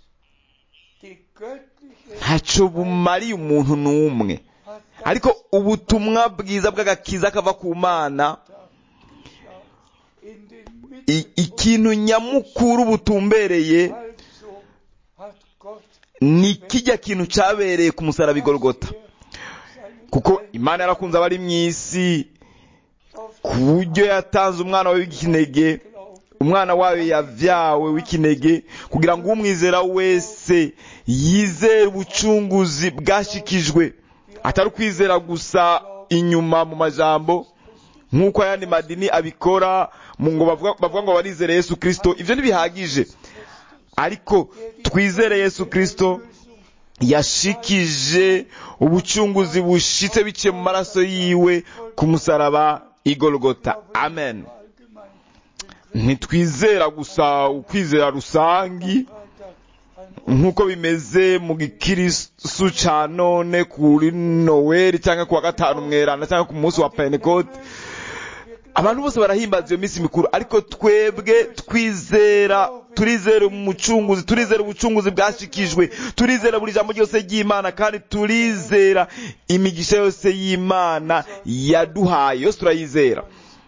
ntaco bumariye umuntu n'umwe. Ariko ubutumwa bwiza bw'agakiza kava ku Mana, ikintu nyamukuru butumbereye ni kijya kintu cabereye ku musaraba i Golgota, kuko Imana yarakunze abari mw'isi ku buryo yatanze umwana we w'ikinege, umwana wawe yavyawe w'ikinege, kugira ngo umwizera wese yizere ubucunguzi bwashikijwe, atari ukwizera gusa inyuma mu majambo nk'uko ayandi madini abikora, mu ngo bavuga, bavuga ngo barizere Yesu Kristo. Ivyo ntibihagije, ariko twizere Yesu Kristo yashikije ubucunguzi bushitse biciye mu maraso yiwe ku musaraba i Golgota. Amen. Ntitwizera gusa ukwizera rusangi nk'uko bimeze mu gikirisu ca none kuri Noel cyangwa ku wa gatanu mwerana cyangwa ku munsi wa Pentecote. Abantu bose barahimbaza iyo minsi mikuru, ariko twebwe twizera, turizera umucunguzi, turizera ubucunguzi bwashikijwe, turizera buri jambo ryose ry'Imana, kandi turizera imigisha yose y'Imana yaduhaye, yose turayizera.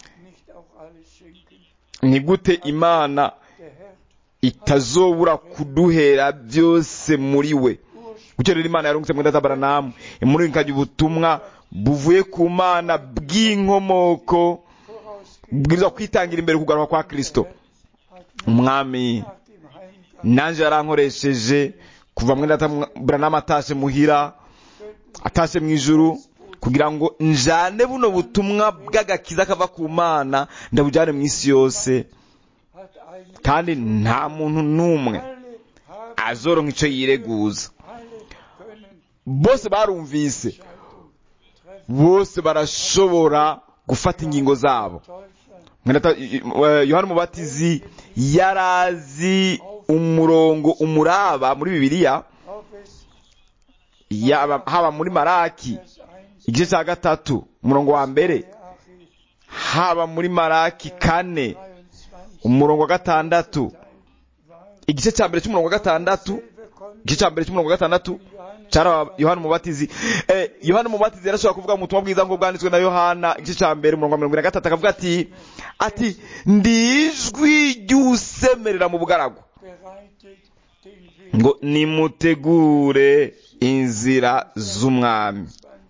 Ni gute Imana itazobura kuduhera byose muri we? Kuko rero Imana yarungitse mu Databaramu muri nkajya ubutumwa buvuye ku Mana bw'inkomoko bwiza kwitangira imbere kugaruka kwa Kristo. Umwami nanje yarankoresheje kuva mu Databaramu atashe muhira, atashe mu ijuru, kugira ngo njane buno butumwa bw'agakiza kava ku Mana ndabujane mu isi yose, kandi nta muntu n'umwe azoronka ico yireguza. Bose barumvise, bose barashobora gufata ingingo zabo. Yohana Umubatizi yarazi umurongo umuraba muri Bibiliya, haba muri Maraki igice cya gatatu umurongo wa mbere, haba muri Maraki kane umurongo wa gatandatu, igice cya mbere cy'umurongo wa gatandatu, igice cya mbere cy'umurongo wa gatandatu cyara Yohana Umubatizi. Eh, Yohana Umubatizi yarashobora kuvuga mu butumwa bwiza ngo bwanditswe na Yohana igice cya mbere umurongo wa mirongo ine na gatatu, akavuga ati ati ndijwi ry'usemerera mu bugaragu ngo nimutegure inzira z'umwami.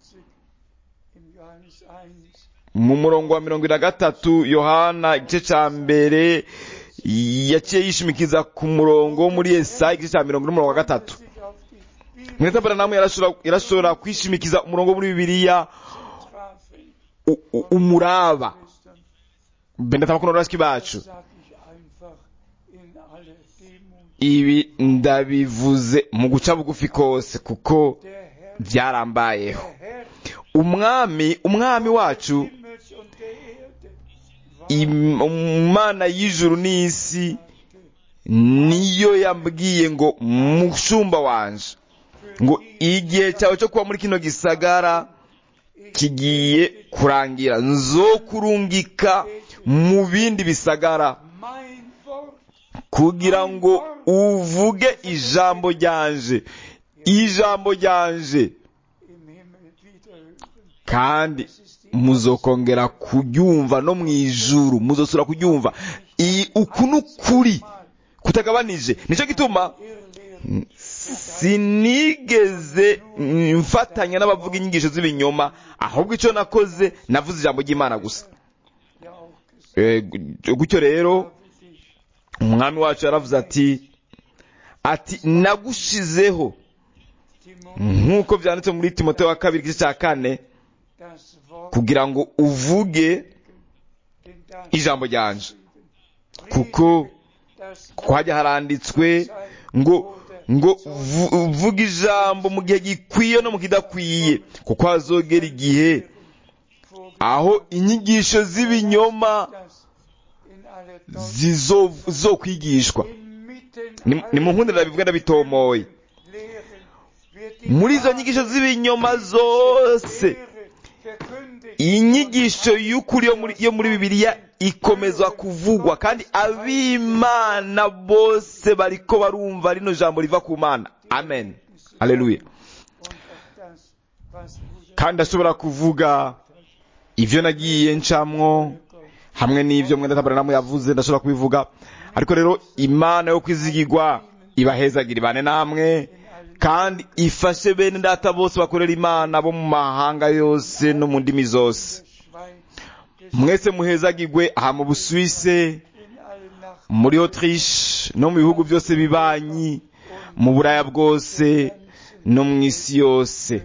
Mu murongo wa mirongo ine na gatatu Yohana igice cya mbere yaciye yishimikiza ku murongo muri Yesaya igice cya mirongo n'umurongo wa gatatu. Mweta Branham yarashobora yarashobora kwishimikiza umurongo muri Bibiliya umuraba. Benda tabakono raski bacu. Ibi ndabivuze mu guca bugufi kose kuko byarambayeho. Umwami umwami wacu, Imana y'ijuru n'isi, niyo yambwiye ngo mushumba wanje ngo igihe cyawe cyo kuba muri kino gisagara kigiye kurangira, nzokurungika mu bindi bisagara kugira ngo uvuge ijambo ryanje ijambo ryanje kandi muzokongera kuryumva no mu ijuru muzosura kuryumva. Uku ni ukuri kutagabanije. Nicyo gituma sinigeze mfatanya n'abavuga inyigisho z'ibinyoma, ahubwo icyo nakoze navuze ijambo ry'Imana gusa. Gutyo rero umwami wacu yaravuze ati ati nagushizeho nk'uko byanditse muri Timoteyo wa kabiri igice cya kane kugira ngo uvuge ijambo ryanje, kuko kuko hajya haranditswe ngo ngo vuga ijambo mu gihe gikwiye no mu kidakwiye, kuko hazogera igihe aho inyigisho z'ibinyoma zizokwigishwa. Ni mu nkundira ndabivuga ndabitomoye. Muri izo nyigisho z'ibinyoma zose inyigisho y'ukuri yo muri Bibiliya ikomezwa kuvugwa, kandi ab'Imana bose bariko barumva rino jambo riva ku Mana. Amen, haleluya. kandi ndashobora kuvuga ivyo nagiye ncamwo hamwe n'ivyo mwenda tabaranamu yavuze, ndashobora kubivuga. Ariko rero Imana yo kwizigirwa ibahezagira ibane namwe, kandi ifashe bene data bose bakorera Imana bo mu mahanga yose no mu ndimi zose. Mwese muhezagirwe aha mu Busuwise, muri Autriche no mu bihugu byose bibanyi, mu Buraya bwose no mu isi yose.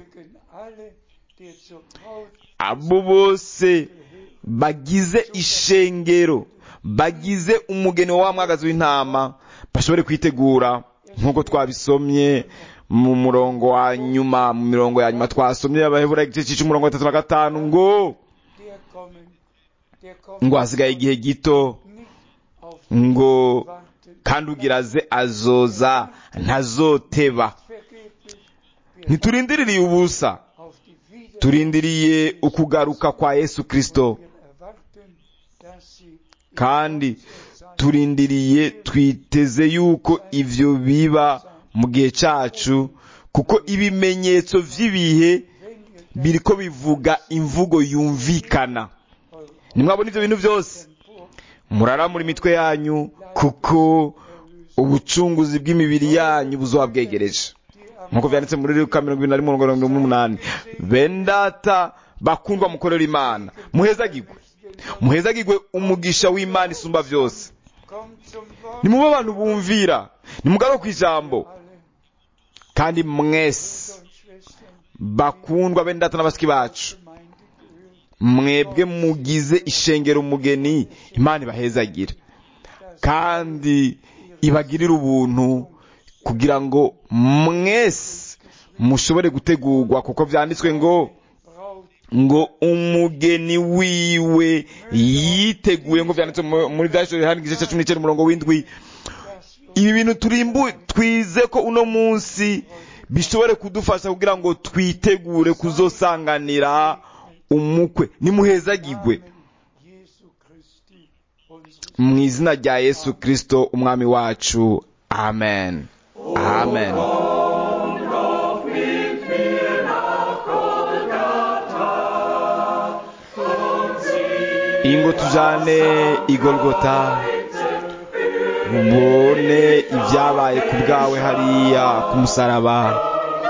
Abo bose bagize ishengero, bagize umugeni wa mwagazi w'intama, bashobore kwitegura nk'uko twabisomye mu murongo wa nyuma, mu mirongo ya nyuma twasomye Abaheburayo igice cy'umurongo wa gatatu na gatanu, ngo ngo hasigaye igihe gito, ngo kandi ugiraze azoza ntazoteba. Ntiturindiririye ubusa, turindiriye ukugaruka kwa Yesu Kristo, kandi turindiriye twiteze yuko ivyo biba mu gihe cacu, kuko ibimenyetso vy'ibihe biriko bivuga imvugo yumvikana. Nimwabona ivyo bintu byose, muraramura imitwe yanyu, kuko ubucunguzi bw'imibiri yanyu buzoba bwegereje, nkuko vyanditse muri Luka mirongo ibiri na rimwe mirongo irindwi n'umunani. Bendata bakundwa mukorera Imana, muhezagirwe, muhezagirwe umugisha w'Imana isumba vyose. Nimube abantu bumvira, nimugaruke kw'ijambo, kandi mwese bakundwa bendata n'abasiki bacu, mwebwe mugize ishengero umugeni, Imana ibahezagire kandi ibagirire ubuntu, kugira ngo mwese mushobore gutegurwa, kuko vyanditswe ngo ngo umugeni wiwe yiteguye, ngo vyanditse muri Dashori handi igice cya cumi n'icenda umurongo w'indwi. Ibi bintu turimbu twize ko uno munsi bishobore kudufasha kugira ngo twitegure kuzosanganira umukwe. Nimuhezagirwe mu izina rya Yesu Kristo umwami wacu. Amen, amen. Ingo tujane i Golgota, ubone ibyabaye ku bwawe hariya ku musaraba.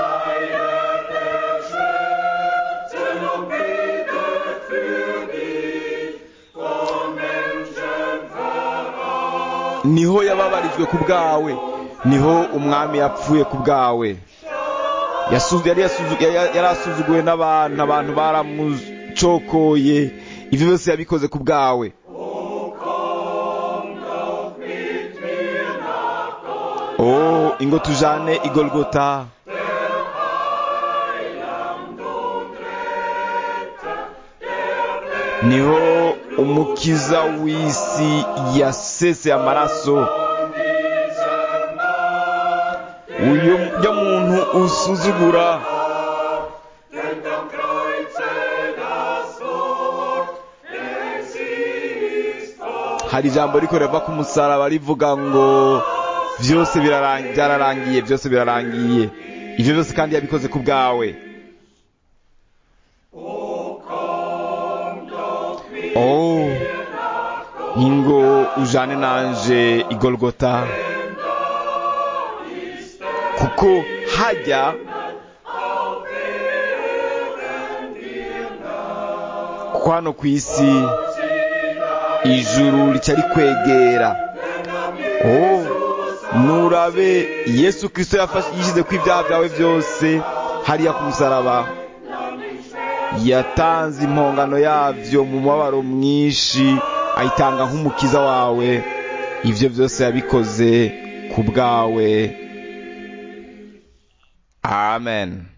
Niho yababarijwe ku bwawe, niho umwami yapfuye ku bwawe. Yari asuzuguwe n'abantu, abantu baramucokoye, ivyo byose yabikoze ku bwawe. Oh, ingo tujane i Golgota, niho umukiza w'isi yasese amaraso. Uyu yo muntu usuzugura, hari ijambo riko riva ku musaraba rivuga ngo byose byararangiye, byose birarangiye. Ibyo byose kandi yabikoze ku bwawe. Oh, ingo ujane nanje i Golgota, kuko hajya kwano ku isi ijuru rica rikwegera. Oh, nurabe Yesu Kristo yishyize ku ibyaha byawe byose hariya ku musaraba, yatanze impongano yavyo mu mubabaro mwinshi, ayitanga nk'umukiza wawe. Ivyo byose yabikoze ku bwawe. Amen.